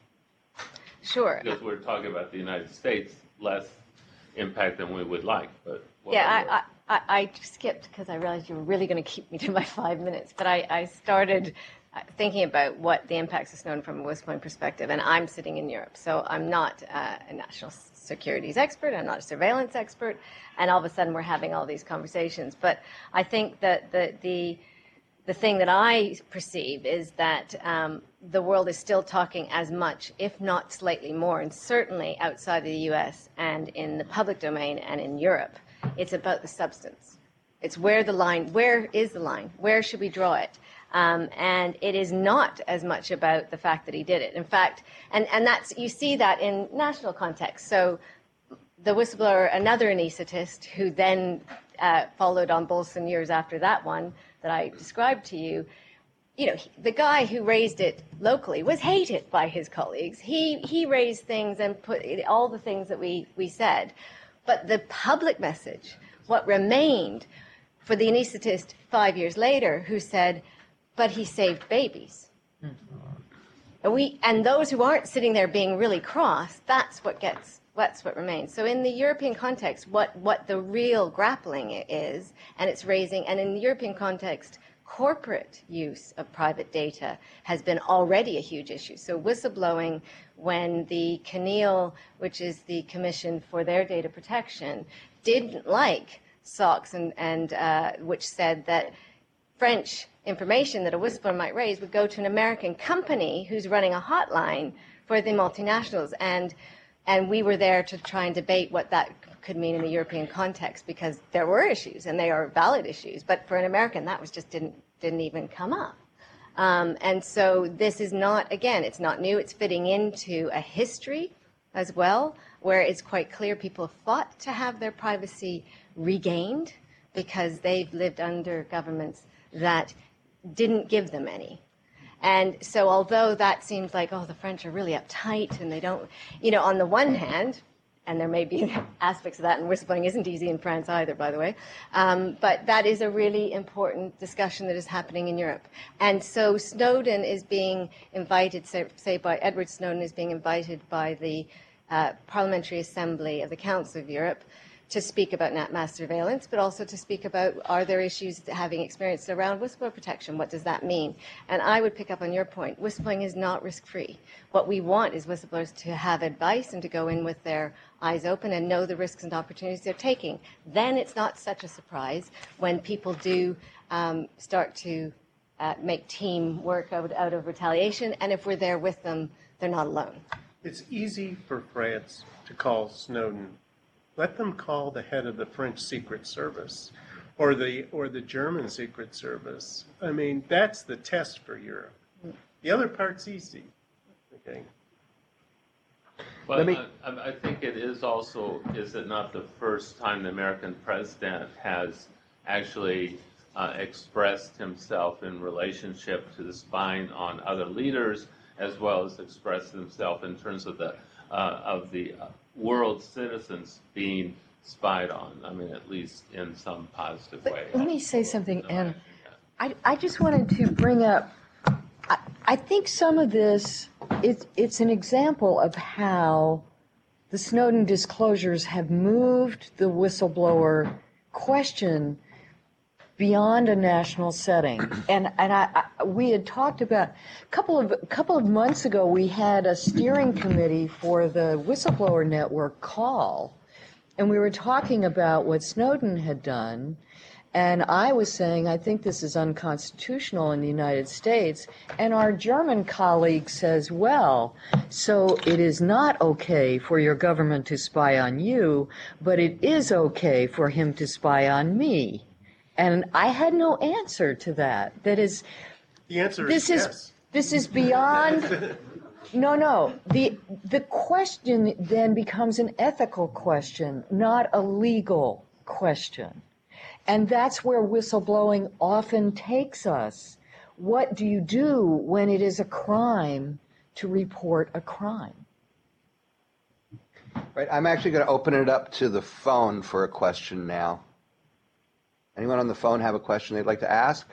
Sure. Because we're talking about the United States, less impact than we would like. But yeah, I, I, I skipped because I realized you were really going to keep me to my five minutes. But I, I started thinking about what the impacts of Snowden from a whistleblowing perspective, and I'm sitting in Europe, so I'm not uh, a national securities expert, I'm not a surveillance expert, and all of a sudden we're having all these conversations. But I think that the the the thing that I perceive is that um, the world is still talking as much, if not slightly more, and certainly outside of the U S and in the public domain and in Europe, it's about the substance. It's where the line, where is the line? Where should we draw it? Um, and it is not as much about the fact that he did it. In fact, and, and that's, you see that in national context. So the whistleblower, another anesthetist, who then uh, followed on Bolson years after that one that I described to you, you know, he, the guy who raised it locally was hated by his colleagues. He he raised things and put all the things that we, we said. But the public message, what remained for the anesthetist five years later who said, but he saved babies. Mm-hmm. And we and those who aren't sitting there being really cross, that's what gets that's what remains. So in the European context, what, what the real grappling is, and it's raising, and in the European context, corporate use of private data has been already a huge issue. So whistleblowing, when the C N I L, which is the Commission for their data protection, didn't like SOX, and, and uh, which said that French information that a whistleblower might raise would go to an American company who's running a hotline for the multinationals. And and we were there to try and debate what that could mean in the European context, because there were issues, and they are valid issues. But for an American, that was just didn't didn't even come up. Um, and so this is not, again, it's not new. It's fitting into a history as well, where it's quite clear people have fought to have their privacy regained because they've lived under governments that didn't give them any. And so although that seems like, oh, the French are really uptight and they don't, you know, on the one hand, and there may be aspects of that, and whistleblowing isn't easy in France either, by the way, um, but that is a really important discussion that is happening in Europe. And so Snowden is being invited, say, say by Edward Snowden is being invited by the uh, Parliamentary Assembly of the Council of Europe to speak about mass surveillance, but also to speak about, are there issues having experienced around whistleblower protection? What does that mean? And I would pick up on your point. Whistleblowing is not risk-free. What we want is whistleblowers to have advice and to go in with their eyes open and know the risks and opportunities they're taking. Then it's not such a surprise when people do um, start to uh, make team work out, out of retaliation, and if we're there with them, they're not alone. It's easy for France to call Snowden. Let them call the head of the French Secret Service or the or the German Secret Service. I mean, that's the test for Europe. The other part's easy. Okay. But me... I, I think it is also, is it not the first time the American president has actually uh, expressed himself in relationship to the spying on other leaders, as well as expressed himself in terms of the uh, of the uh, world citizens being spied on? I mean, at least in some positive but way. Let me say something, and I, I just wanted to bring up, I, I think some of this, it, it's an example of how the Snowden disclosures have moved the whistleblower question beyond a national setting. And and I, I we had talked about a couple of a couple of months ago we had a steering committee for the Whistleblower Network call, and we were talking about what Snowden had done, and I was saying I think this is unconstitutional in the United States, and our German colleague says, well, so it is not okay for your government to spy on you, but it is okay for him to spy on me. And I had no answer to that. That is, the answer this is is yes. This is beyond. No, no. The the question then becomes an ethical question, not a legal question, and that's where whistleblowing often takes us. What do you do when it is a crime to report a crime? Right. I'm actually going to open it up to the phone for a question now. Anyone on the phone have a question they'd like to ask?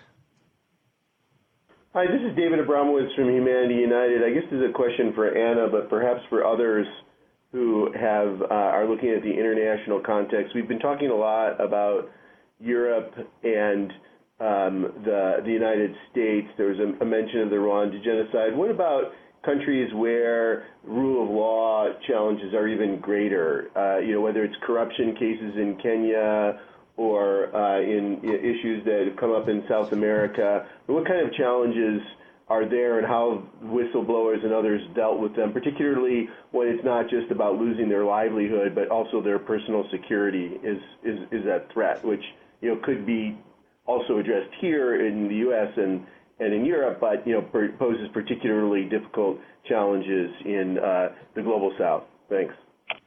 Hi, this is David Abramowitz from Humanity United. I guess this is a question for Anna, but perhaps for others who have uh, are looking at the international context. We've been talking a lot about Europe and um, the the United States. There was a, a mention of the Rwanda genocide. What about countries where rule of law challenges are even greater? Uh, you know, whether it's corruption cases in Kenya or uh, in, in issues that have come up in South America. What kind of challenges are there, and how whistleblowers and others dealt with them, particularly when it's not just about losing their livelihood, but also their personal security is is, is at threat, which you know could be also addressed here in the U S and, and in Europe, but you know per, poses particularly difficult challenges in uh, the global South. Thanks.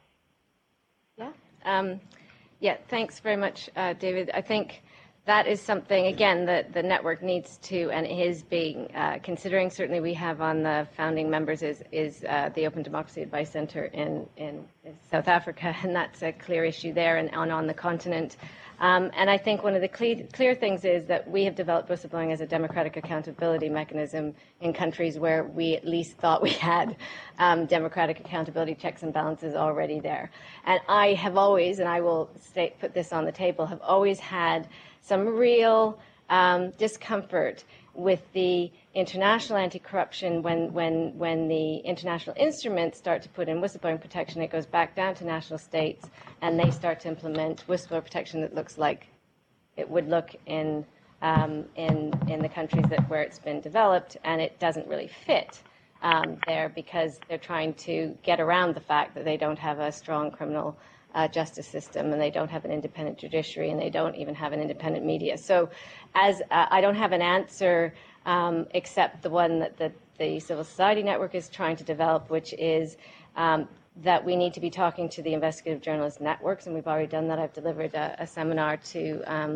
Yeah. Um, Yeah, thanks very much, uh, David. I think that is something, again, that the network needs to and is being uh, considering. Certainly we have on the founding members is, is uh, the Open Democracy Advice Center in, in South Africa, and that's a clear issue there and on, on the continent. Um, and I think one of the clear, clear things is that we have developed whistleblowing as a democratic accountability mechanism in countries where we at least thought we had um, democratic accountability checks and balances already there. And I have always, and I will state, put this on the table, have always had some real um, discomfort with the international anti-corruption when, when, when the international instruments start to put in whistleblowing protection. It goes back down to national states, and they start to implement whistleblower protection that looks like it would look in um, in in the countries that where it's been developed, and it doesn't really fit um, there because they're trying to get around the fact that they don't have a strong criminal Uh, justice system, and they don't have an independent judiciary, and they don't even have an independent media. So as uh, I don't have an answer um, except the one that the, the Civil Society Network is trying to develop, which is um, that we need to be talking to the investigative journalist networks, and we've already done that. I've delivered a, a seminar to um,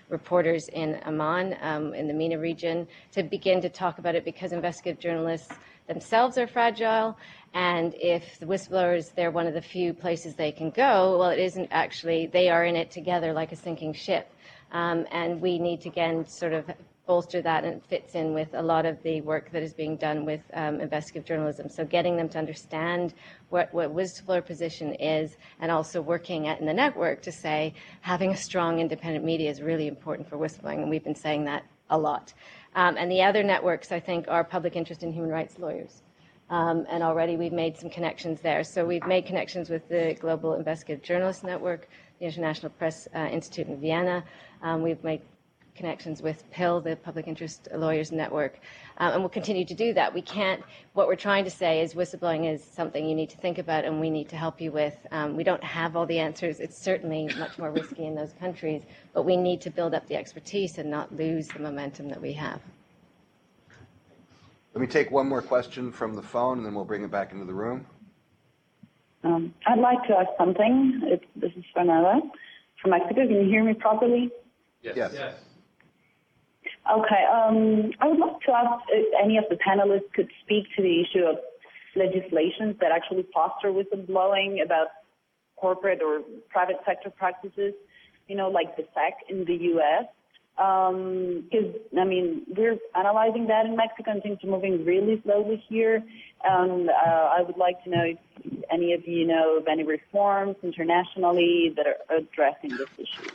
reporters in Amman, um, in the MENA region, to begin to talk about it, because investigative journalists themselves are fragile. And if the whistleblowers, they're one of the few places they can go, well, it isn't actually, they are in it together like a sinking ship. Um, and we need to, again, sort of bolster that, and it fits in with a lot of the work that is being done with um, investigative journalism. So getting them to understand what, what whistleblower position is, and also working at, in the network to say having a strong independent media is really important for whistleblowing, and we've been saying that a lot. Um, and the other networks, I think, are public interest and human rights lawyers. Um, and already we've made some connections there. So we've made connections with the Global Investigative Journalists Network, the International Press uh, Institute in Vienna. Um, we've made connections with P I L, the Public Interest Lawyers Network, um, and we'll continue to do that. We can't, what we're trying to say is whistleblowing is something you need to think about and we need to help you with. Um, we don't have all the answers. It's certainly much more risky in those countries, but we need to build up the expertise and not lose the momentum that we have. Let me take one more question from the phone, and then we'll bring it back into the room. Um, I'd like to ask something. It's, this is Fernanda from Mexico. Can you hear me properly? Yes. Yes. yes. Okay. Um, I would like to ask if any of the panelists could speak to the issue of legislations that actually foster whistleblowing about corporate or private sector practices, you know, like the S E C in the U S. Because, um, I mean, we're analyzing that in Mexico, and things are moving really slowly here. And uh, I would like to know if any of you know of any reforms internationally that are addressing this issue.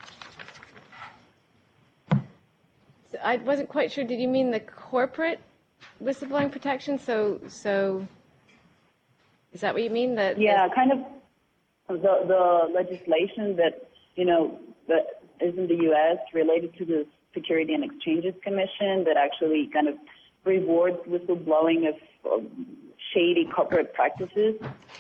So I wasn't quite sure. Did you mean the corporate whistleblowing protection? So, so is that what you mean? That yeah, kind of the the legislation that you know that is in the U S related to the Security and Exchanges Commission that actually kind of rewards whistleblowing of, of shady corporate practices.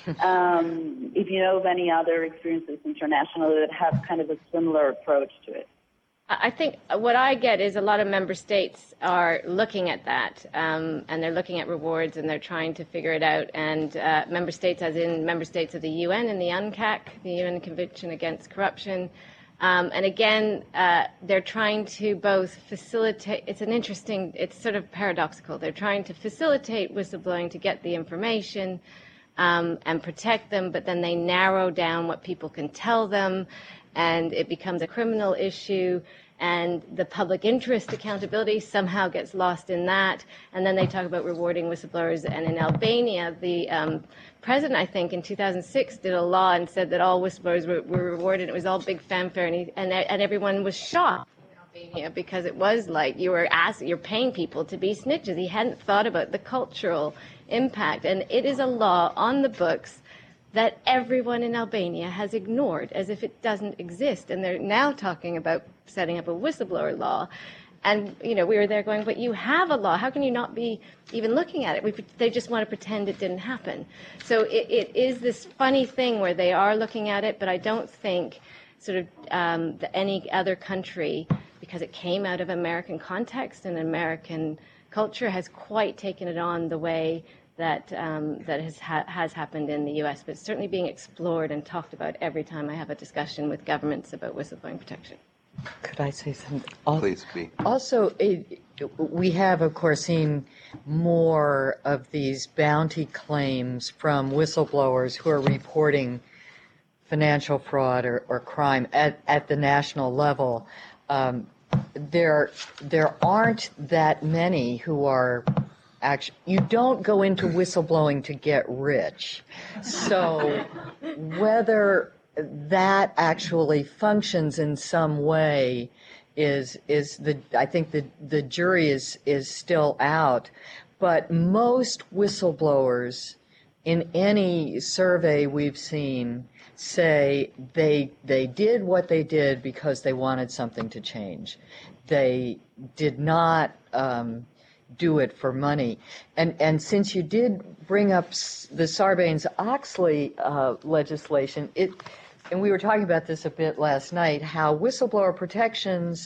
Um, if you know of any other experiences internationally that have kind of a similar approach to it. I think what I get is a lot of member states are looking at that, um, and they're looking at rewards, and they're trying to figure it out. And uh, member states, as in member states of the U N and the U N C A C, the U N Convention Against Corruption. Um, and again, uh, they're trying to both facilitate, it's an interesting, it's sort of paradoxical. They're trying to facilitate whistleblowing to get the information um, and protect them, but then they narrow down what people can tell them, and it becomes a criminal issue, and the public interest accountability somehow gets lost in that. And then they talk about rewarding whistleblowers. And in Albania, the um, president, I think, in two thousand six did a law and said that all whistleblowers were, were rewarded. It was all big fanfare, and, he, and, and everyone was shocked in Albania, because it was like you were asked, you're paying people to be snitches. He hadn't thought about the cultural impact. And it is a law on the books that everyone in Albania has ignored as if it doesn't exist. And they're now talking about setting up a whistleblower law. And, you know, we were there going, but you have a law. How can you not be even looking at it? We, they just want to pretend it didn't happen. So it, it is this funny thing where they are looking at it, but I don't think sort of um, the, any other country, because it came out of American context and American culture, has quite taken it on the way that um, that has ha- has happened in the U S, but it's certainly being explored and talked about every time I have a discussion with governments about whistleblowing protection. Could I say something? Al- Please, be. Also, it, we have, of course, seen more of these bounty claims from whistleblowers who are reporting financial fraud or, or crime at, at the national level. Um, there, there aren't that many who are actually, you don't go into whistleblowing to get rich. So whether that actually functions in some way is is the I think the the jury is is still out. But most whistleblowers in any survey we've seen say they they did what they did because they wanted something to change. They did not um, do it for money. And and since you did bring up the Sarbanes-Oxley uh, legislation, it and we were talking about this a bit last night, how whistleblower protections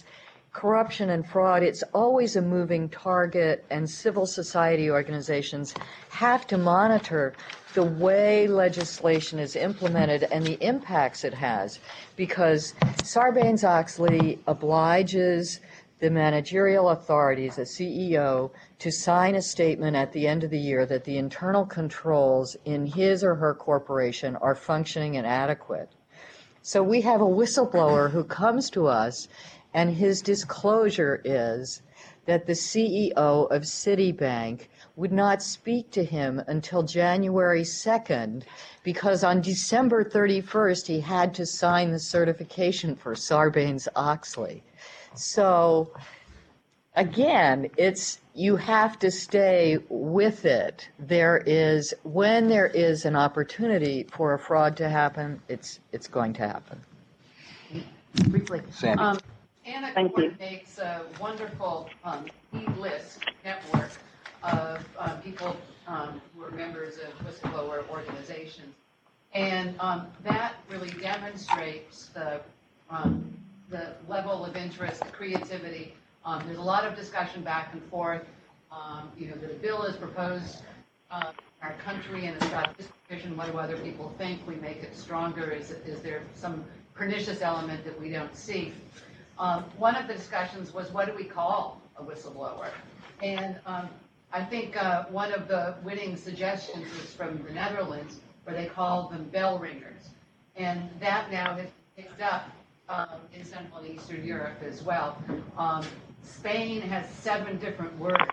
corruption and fraud, it's always a moving target, and civil society organizations have to monitor the way legislation is implemented and the impacts it has, because Sarbanes-Oxley obliges the managerial authorities, the C E O, to sign a statement at the end of the year that the internal controls in his or her corporation are functioning and adequate. So we have a whistleblower who comes to us, and his disclosure is that the C E O of Citibank would not speak to him until January second, because on December thirty-first he had to sign the certification for Sarbanes-Oxley. So again, it's, you have to stay with it. There is, when there is an opportunity for a fraud to happen, it's it's going to happen. Briefly. Sandy. Um, Anna coordinates a wonderful um, e-list network of uh, people um, who are members of whistleblower organizations. And um, that really demonstrates the, um, the level of interest, creativity. Um, there's a lot of discussion back and forth. Um, you know, the bill is proposed uh, in our country, and it's got this provision. What do other people think? We make it stronger. Is, is there some pernicious element that we don't see? Um, one of the discussions was, what do we call a whistleblower? And um, I think uh, one of the winning suggestions was from the Netherlands, where they called them bell ringers. And that now has picked up um, in Central and Eastern Europe as well. Um, Spain has seven different words,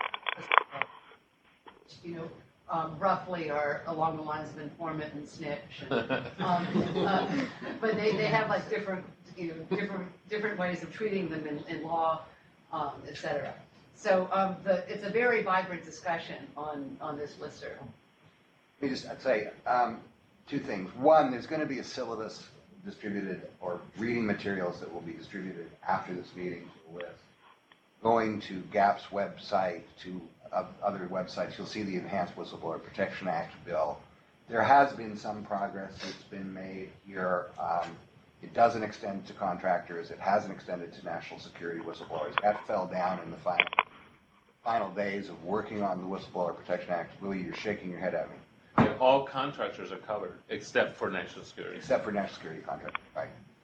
you know, um, roughly are along the lines of informant and snitch. And, um, uh, but they, they have like different, you know, different different ways of treating them in, in law, um, et cetera. So um, the, it's a very vibrant discussion on, on this listserv. Let me just I'd say um, two things. One, there's going to be a syllabus distributed, or reading materials that will be distributed after this meeting to the list. Going to GAP's website, to uh, other websites, you'll see the Enhanced Whistleblower Protection Act bill. There has been some progress that's been made here. Um, it doesn't extend to contractors. It hasn't extended to national security whistleblowers. That fell down in the final final days of working on the Whistleblower Protection Act. Willie, you're shaking your head at me. Yeah, all contractors are covered except for national security. Except for national security contractors, right?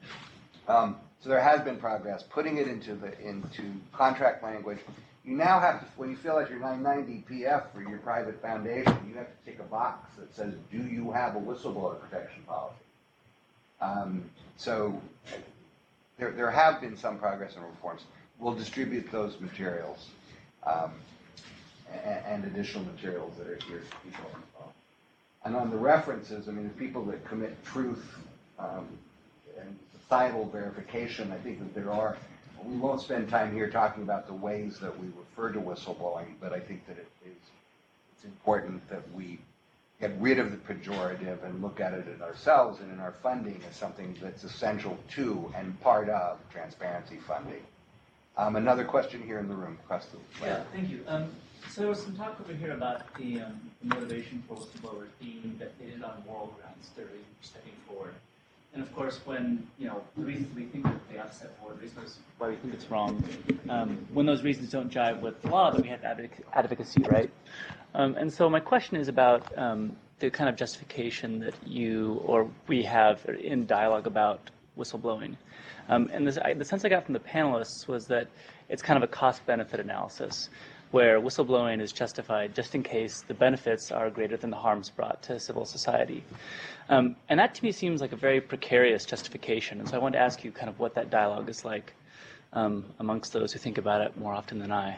Um, so there has been progress. Putting it into the into contract language. You now have to, when you fill out your nine ninety P F for your private foundation, you have to tick a box that says, "Do you have a whistleblower protection policy?" Um, so there there have been some progress and reforms. We'll distribute those materials um, and, and additional materials that are here to people involved. And on the references, I mean, the people that commit truth um, and societal verification, I think that there are. We won't spend time here talking about the ways that we refer to whistleblowing, but I think that it is it's important that we get rid of the pejorative and look at it in ourselves and in our funding as something that's essential to and part of transparency funding. Um, another question here in the room. Across the yeah, thank you. Um, so there was some talk over here about the, um, the motivation for whistleblowers being that they did on moral grounds, they're really stepping forward. And of course, when, you know, the reasons we think that they have to step forward, reasons why we think it's wrong, um, when those reasons don't jive with the law, then we have advoc- advocacy, right? Um, and so my question is about um, the kind of justification that you or we have in dialogue about whistleblowing. Um, and this, I, the sense I got from the panelists was that it's kind of a cost-benefit analysis, where whistleblowing is justified just in case the benefits are greater than the harms brought to civil society. Um, and that to me seems like a very precarious justification. And so I wanted to ask you kind of what that dialogue is like um, amongst those who think about it more often than I. I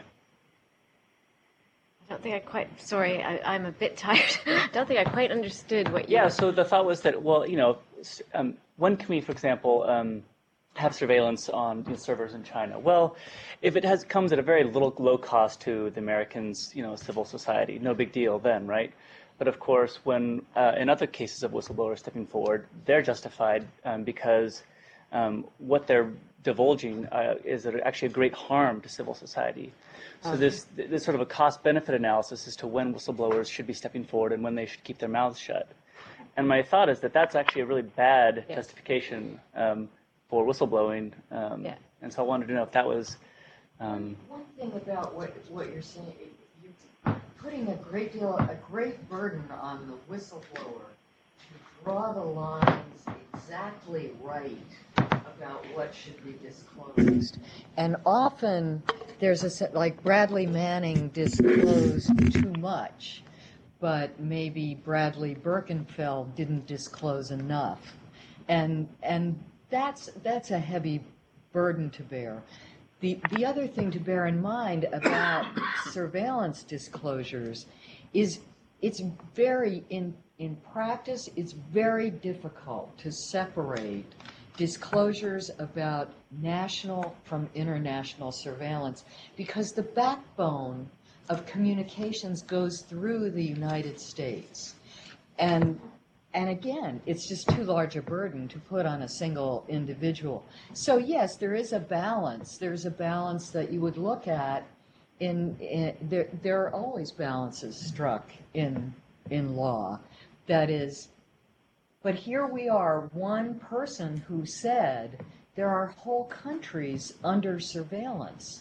don't think I quite, sorry, I, I'm a bit tired. I don't think I quite understood what you Yeah, were... so the thought was that, well, you know, um, when can we, for example, um, have surveillance on you know, servers in China? Well, if it has comes at a very little low cost to the Americans, you know, civil society, no big deal then, right? But of course, when uh, in other cases of whistleblowers stepping forward, they're justified um, because um, what they're divulging uh, is actually a great harm to civil society. So okay. this this sort of a cost-benefit analysis as to when whistleblowers should be stepping forward and when they should keep their mouths shut. And my thought is that that's actually a really bad yeah. justification um, for whistleblowing. Um, yeah. And so I wanted to know if that was Um, One thing about what what you're saying, you're putting a great deal, a great burden on the whistleblower to draw the lines exactly right about what should be disclosed. And often there's a set, like Bradley Manning disclosed too much, but maybe Bradley Birkenfeld didn't disclose enough. And and that's that's a heavy burden to bear. The the other thing to bear in mind about surveillance disclosures is it's very in in practice it's very difficult to separate disclosures about national from international surveillance, because the backbone of communications goes through the United States. And and again, it's just too large a burden to put on a single individual. So yes, there is a balance. There's a balance that you would look at in, in there there are always balances struck in in law. That is, but here we are, one person who said there are whole countries under surveillance.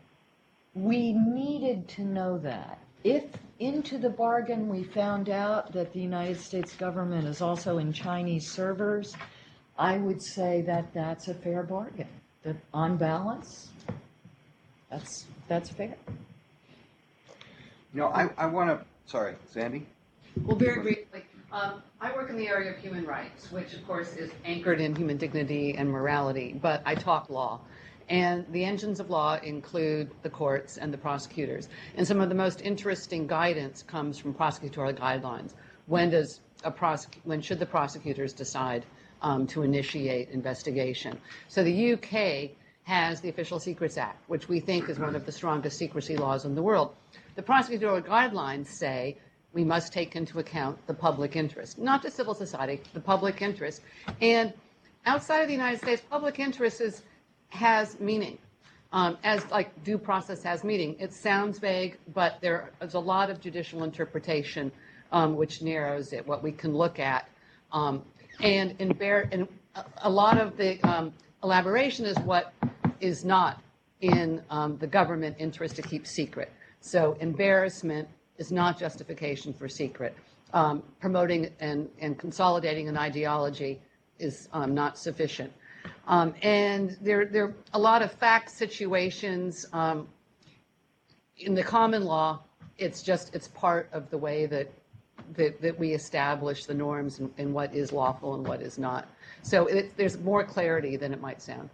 We needed to know that. If into the bargain we found out that the United States government is also in Chinese servers, I would say that that's a fair bargain. That on balance, that's that's fair. You know, I, I want to, sorry, Sandy? Well, very briefly, um, I work in the area of human rights, which of course is anchored in human dignity and morality, but I talk law. And the engines of law include the courts and the prosecutors. And some of the most interesting guidance comes from prosecutorial guidelines. When does a prosec- when should the prosecutors decide um, to initiate investigation? So the U K has the Official Secrets Act, which we think is one of the strongest secrecy laws in the world. The prosecutorial guidelines say we must take into account the public interest, not just civil society, the public interest. And outside of the United States, public interest is has meaning, um, as like due process has meaning. It sounds vague, but there is a lot of judicial interpretation um, which narrows it, what we can look at. Um, and, in bear, and a lot of the um, elaboration is what is not in um, the government interest to keep secret. So embarrassment is not justification for secret. Um, promoting and, and consolidating an ideology is um, not sufficient. Um, and there, there are a lot of fact situations. Um, in the common law, it's just, it's part of the way that, that, that we establish the norms and, and what is lawful and what is not. So it, there's more clarity than it might sound.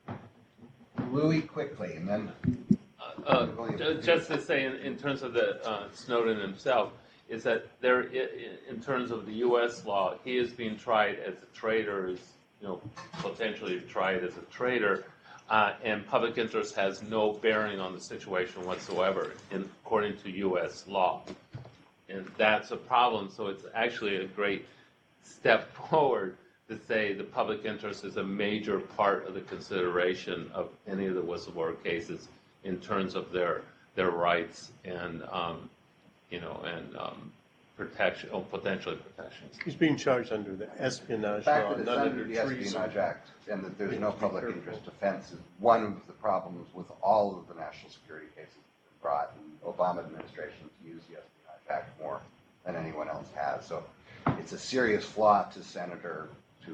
Louis, quickly, and then... Uh, uh, just to say, in, in terms of the uh, Snowden himself, is that there, in terms of the U S law, he is being tried as a traitor, is you know, potentially tried as a traitor, uh, and public interest has no bearing on the situation whatsoever, in, according to U S law. And that's a problem. So it's actually a great step forward to say the public interest is a major part of the consideration of any of the whistleblower cases in terms of their their rights and um, you know and um, protection, or potentially protections. He's being charged under the espionage The fact law, that it's not under under the treason. Espionage Act and that there's no public interest defense is one of the problems with all of the national security cases brought in the Obama administration to use the Espionage Act more than anyone else has. So it's a serious flaw to Senator to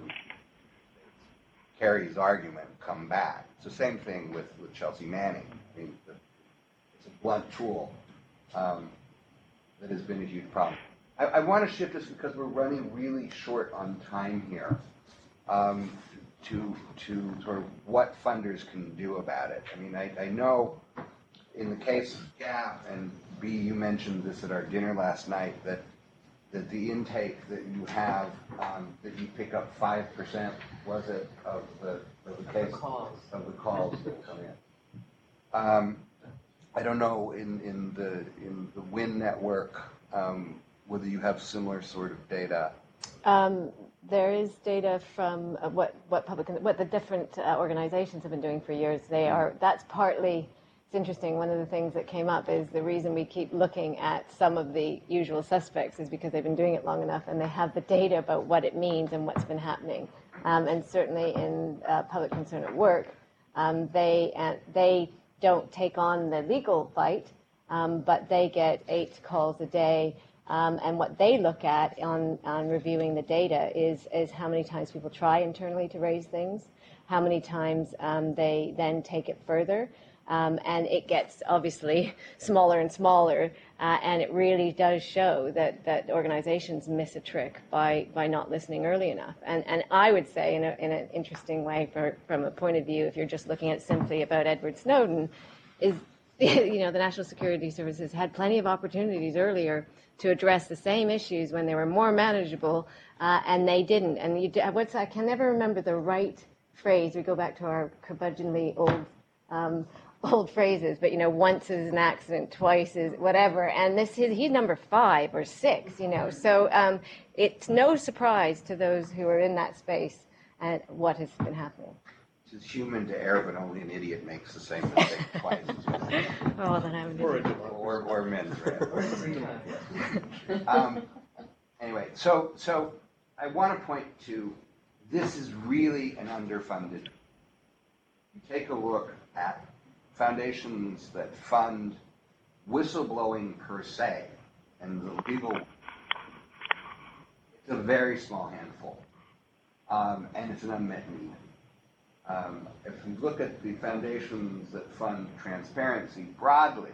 Kerry's argument come back. It's the same thing with, with Chelsea Manning. I mean, the, it's a blunt tool um, that has been a huge problem. I, I want to shift this because we're running really short on time here um, to to sort of what funders can do about it. I mean, I, I know in the case of GAP, and B, you mentioned this at our dinner last night, that that the intake that you have, um, that you pick up five percent, was it, of the, of the case, calls. of the calls that come in. Um, I don't know in, in the in the WIN network um, whether you have similar sort of data. Um, there is data from uh, what what public what the different uh, organizations have been doing for years. They are that's partly. It's interesting. One of the things that came up is the reason we keep looking at some of the usual suspects is because they've been doing it long enough and they have the data about what it means and what's been happening. Um, and certainly in uh, public concern at work, um, they uh, they don't take on the legal fight, um, but they get eight calls a day. Um, and what they look at on, on reviewing the data is, is how many times people try internally to raise things, how many times um, they then take it further. Um, and it gets obviously smaller and smaller, uh, and it really does show that, that organizations miss a trick by, by not listening early enough. And, and I would say, in, a, in an interesting way, for, from a point of view, if you're just looking at simply about Edward Snowden, is you know the National Security Services had plenty of opportunities earlier to address the same issues when they were more manageable, uh, and they didn't. And you, what's I can never remember the right phrase. We go back to our curmudgeonly old. Um, old phrases, but you know, once is an accident, twice is whatever, and this is, he's number five or six, you know, so um, it's no surprise to those who are in that space at what has been happening. It's human to err, but only an idiot makes the same mistake twice. Oh, then I would or, or, or men's right? um, Anyway, so so I want to point to this is really an underfunded. You take a look at foundations that fund whistleblowing per se, and the legal, it's a very small handful, um, and it's an unmet need. Um, if you look at the foundations that fund transparency broadly,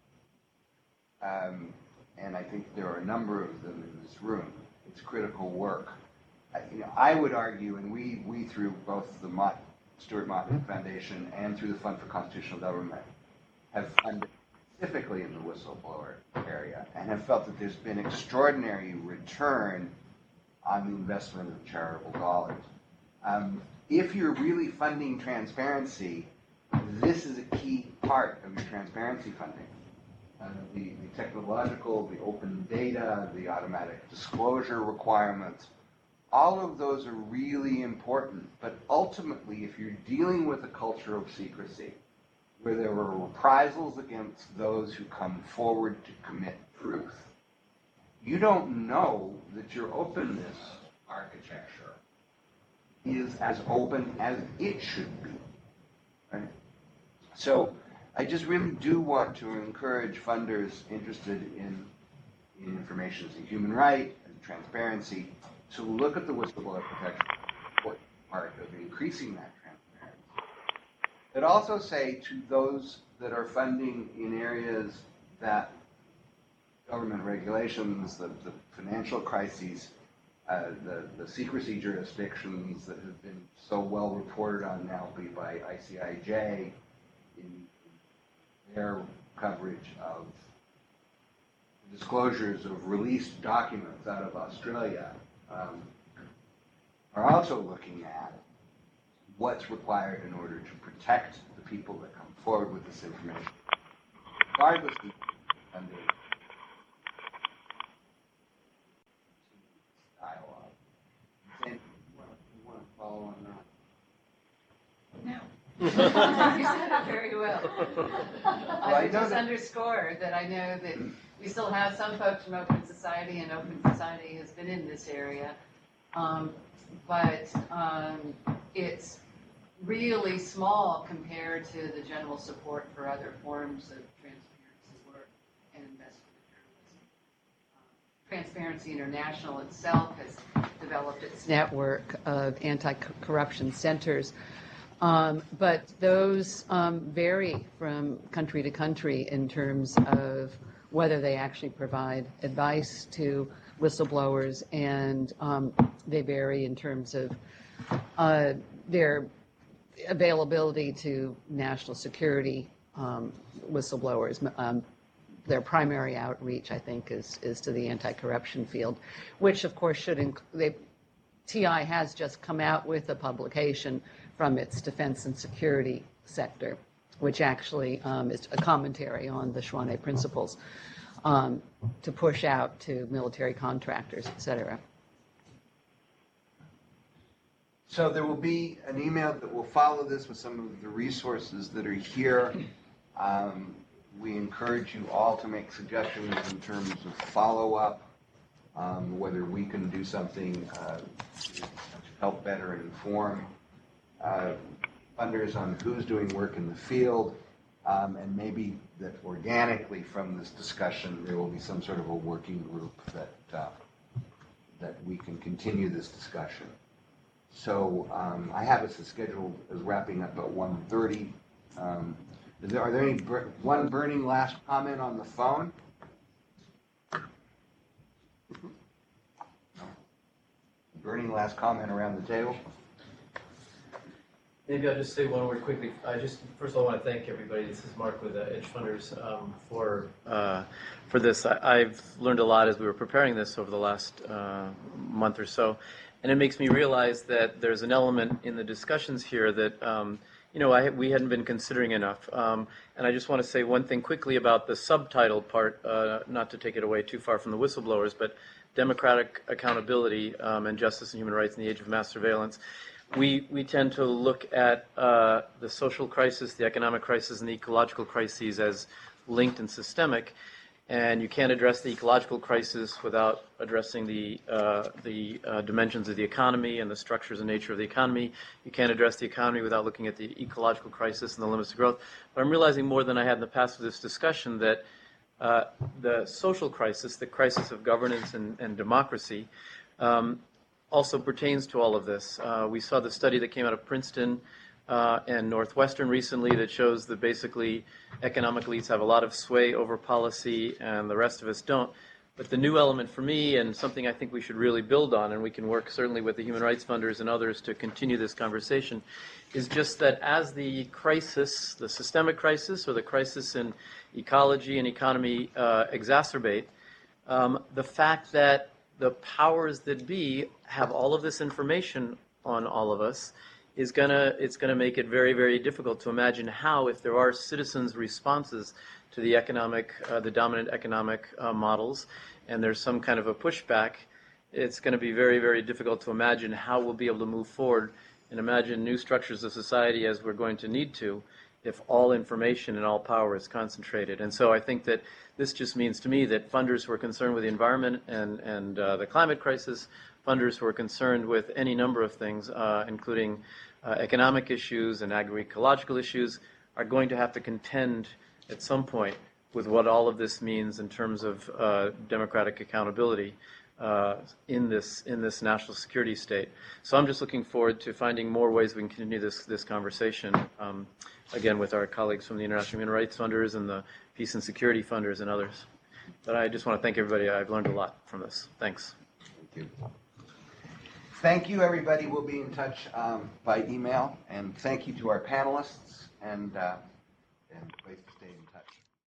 um, and I think there are a number of them in this room, it's critical work. I, you know, I would argue, and we, we through both the Mott Stuart Mott Foundation and through the Fund for Constitutional Government have funded specifically in the whistleblower area and have felt that there's been extraordinary return on the investment of charitable dollars. Um, if you're really funding transparency, this is a key part of your transparency funding. Uh, the, the technological, the open data, the automatic disclosure requirements, all of those are really important, but ultimately, if you're dealing with a culture of secrecy, where there are reprisals against those who come forward to commit truth, you don't know that your openness architecture is as open as it should be. Right? So I just really do want to encourage funders interested in, in information as a human right and transparency to look at the whistleblower protection part of increasing that transparency. But also say to those that are funding in areas that government regulations, the, the financial crises, uh, the, the secrecy jurisdictions that have been so well reported on now by I C I J in their coverage of disclosures of released documents out of Australia, um, are also looking at what's required in order to protect the people that come forward with this information, regardless of under dialogue. You want to follow on that? No. You said it very well. well I I would know just that underscore that I know that we still have some folks from Open Society, and Open Society has been in this area, um, but um, it's really small compared to the general support for other forms of transparency work and investigative journalism. Um, Transparency International itself has developed its network of anti-corruption centers. Um, but those um, vary from country to country in terms of whether they actually provide advice to whistleblowers, and um, they vary in terms of uh, their availability to national security um, whistleblowers. Um, their primary outreach, I think, is, is to the anti-corruption field, which, of course, should inc- they, T I has just come out with a publication from its defense and security sector, which actually um, is a commentary on the Schwane principles um, to push out to military contractors, et cetera. So there will be an email that will follow this with some of the resources that are here. Um, we encourage you all to make suggestions in terms of follow-up, um, whether we can do something uh, to help better inform uh, funders on who's doing work in the field. Um, and maybe that organically from this discussion there will be some sort of a working group that uh, that we can continue this discussion. So um, I have us scheduled as wrapping up at one thirty. Um, is there, are there any bur- one burning last comment on the phone? No. Burning last comment around the table? Maybe I'll just say one word quickly. I just first of all want to thank everybody. This is Mark with uh, Edge Funders um, for uh, for this. I, I've learned a lot as we were preparing this over the last uh, month or so, and it makes me realize that there's an element in the discussions here that um, you know I, we hadn't been considering enough. Um, and I just want to say one thing quickly about the subtitle part, uh, not to take it away too far from the whistleblowers, but democratic accountability um, and justice and human rights in the age of mass surveillance. We we tend to look at uh, the social crisis, the economic crisis, and the ecological crises as linked and systemic, and you can't address the ecological crisis without addressing the uh, the uh, dimensions of the economy and the structures and nature of the economy. You can't address the economy without looking at the ecological crisis and the limits of growth. But I'm realizing more than I had in the past with this discussion that uh, the social crisis, the crisis of governance and, and democracy, um, also pertains to all of this. Uh, we saw the study that came out of Princeton uh, and Northwestern recently that shows that basically economic elites have a lot of sway over policy and the rest of us don't. But the new element for me, and something I think we should really build on, and we can work certainly with the human rights funders and others to continue this conversation, is just that as the crisis, the systemic crisis or the crisis in ecology and economy uh, exacerbate, um, the fact that the powers that be have all of this information on all of us is gonna it's gonna make it very, very difficult to imagine how, if there are citizens' responses to the economic, uh, the dominant economic uh, models, and there's some kind of a pushback, it's going to be very, very difficult to imagine how we'll be able to move forward and imagine new structures of society as we're going to need to if all information and all power is concentrated. And so I think that this just means to me that funders who are concerned with the environment and, and uh, the climate crisis, funders who are concerned with any number of things, uh, including uh, economic issues and agroecological issues, are going to have to contend at some point with what all of this means in terms of uh, democratic accountability uh, in this in this national security state. So I'm just looking forward to finding more ways we can continue this this conversation, um, again, with our colleagues from the International Human Rights Funders and the Peace and Security Funders and others. But I just want to thank everybody. I've learned a lot from this. Thanks. Thank you. Thank you, everybody. We'll be in touch um, by email. And thank you to our panelists, and, uh, and ways to stay in touch.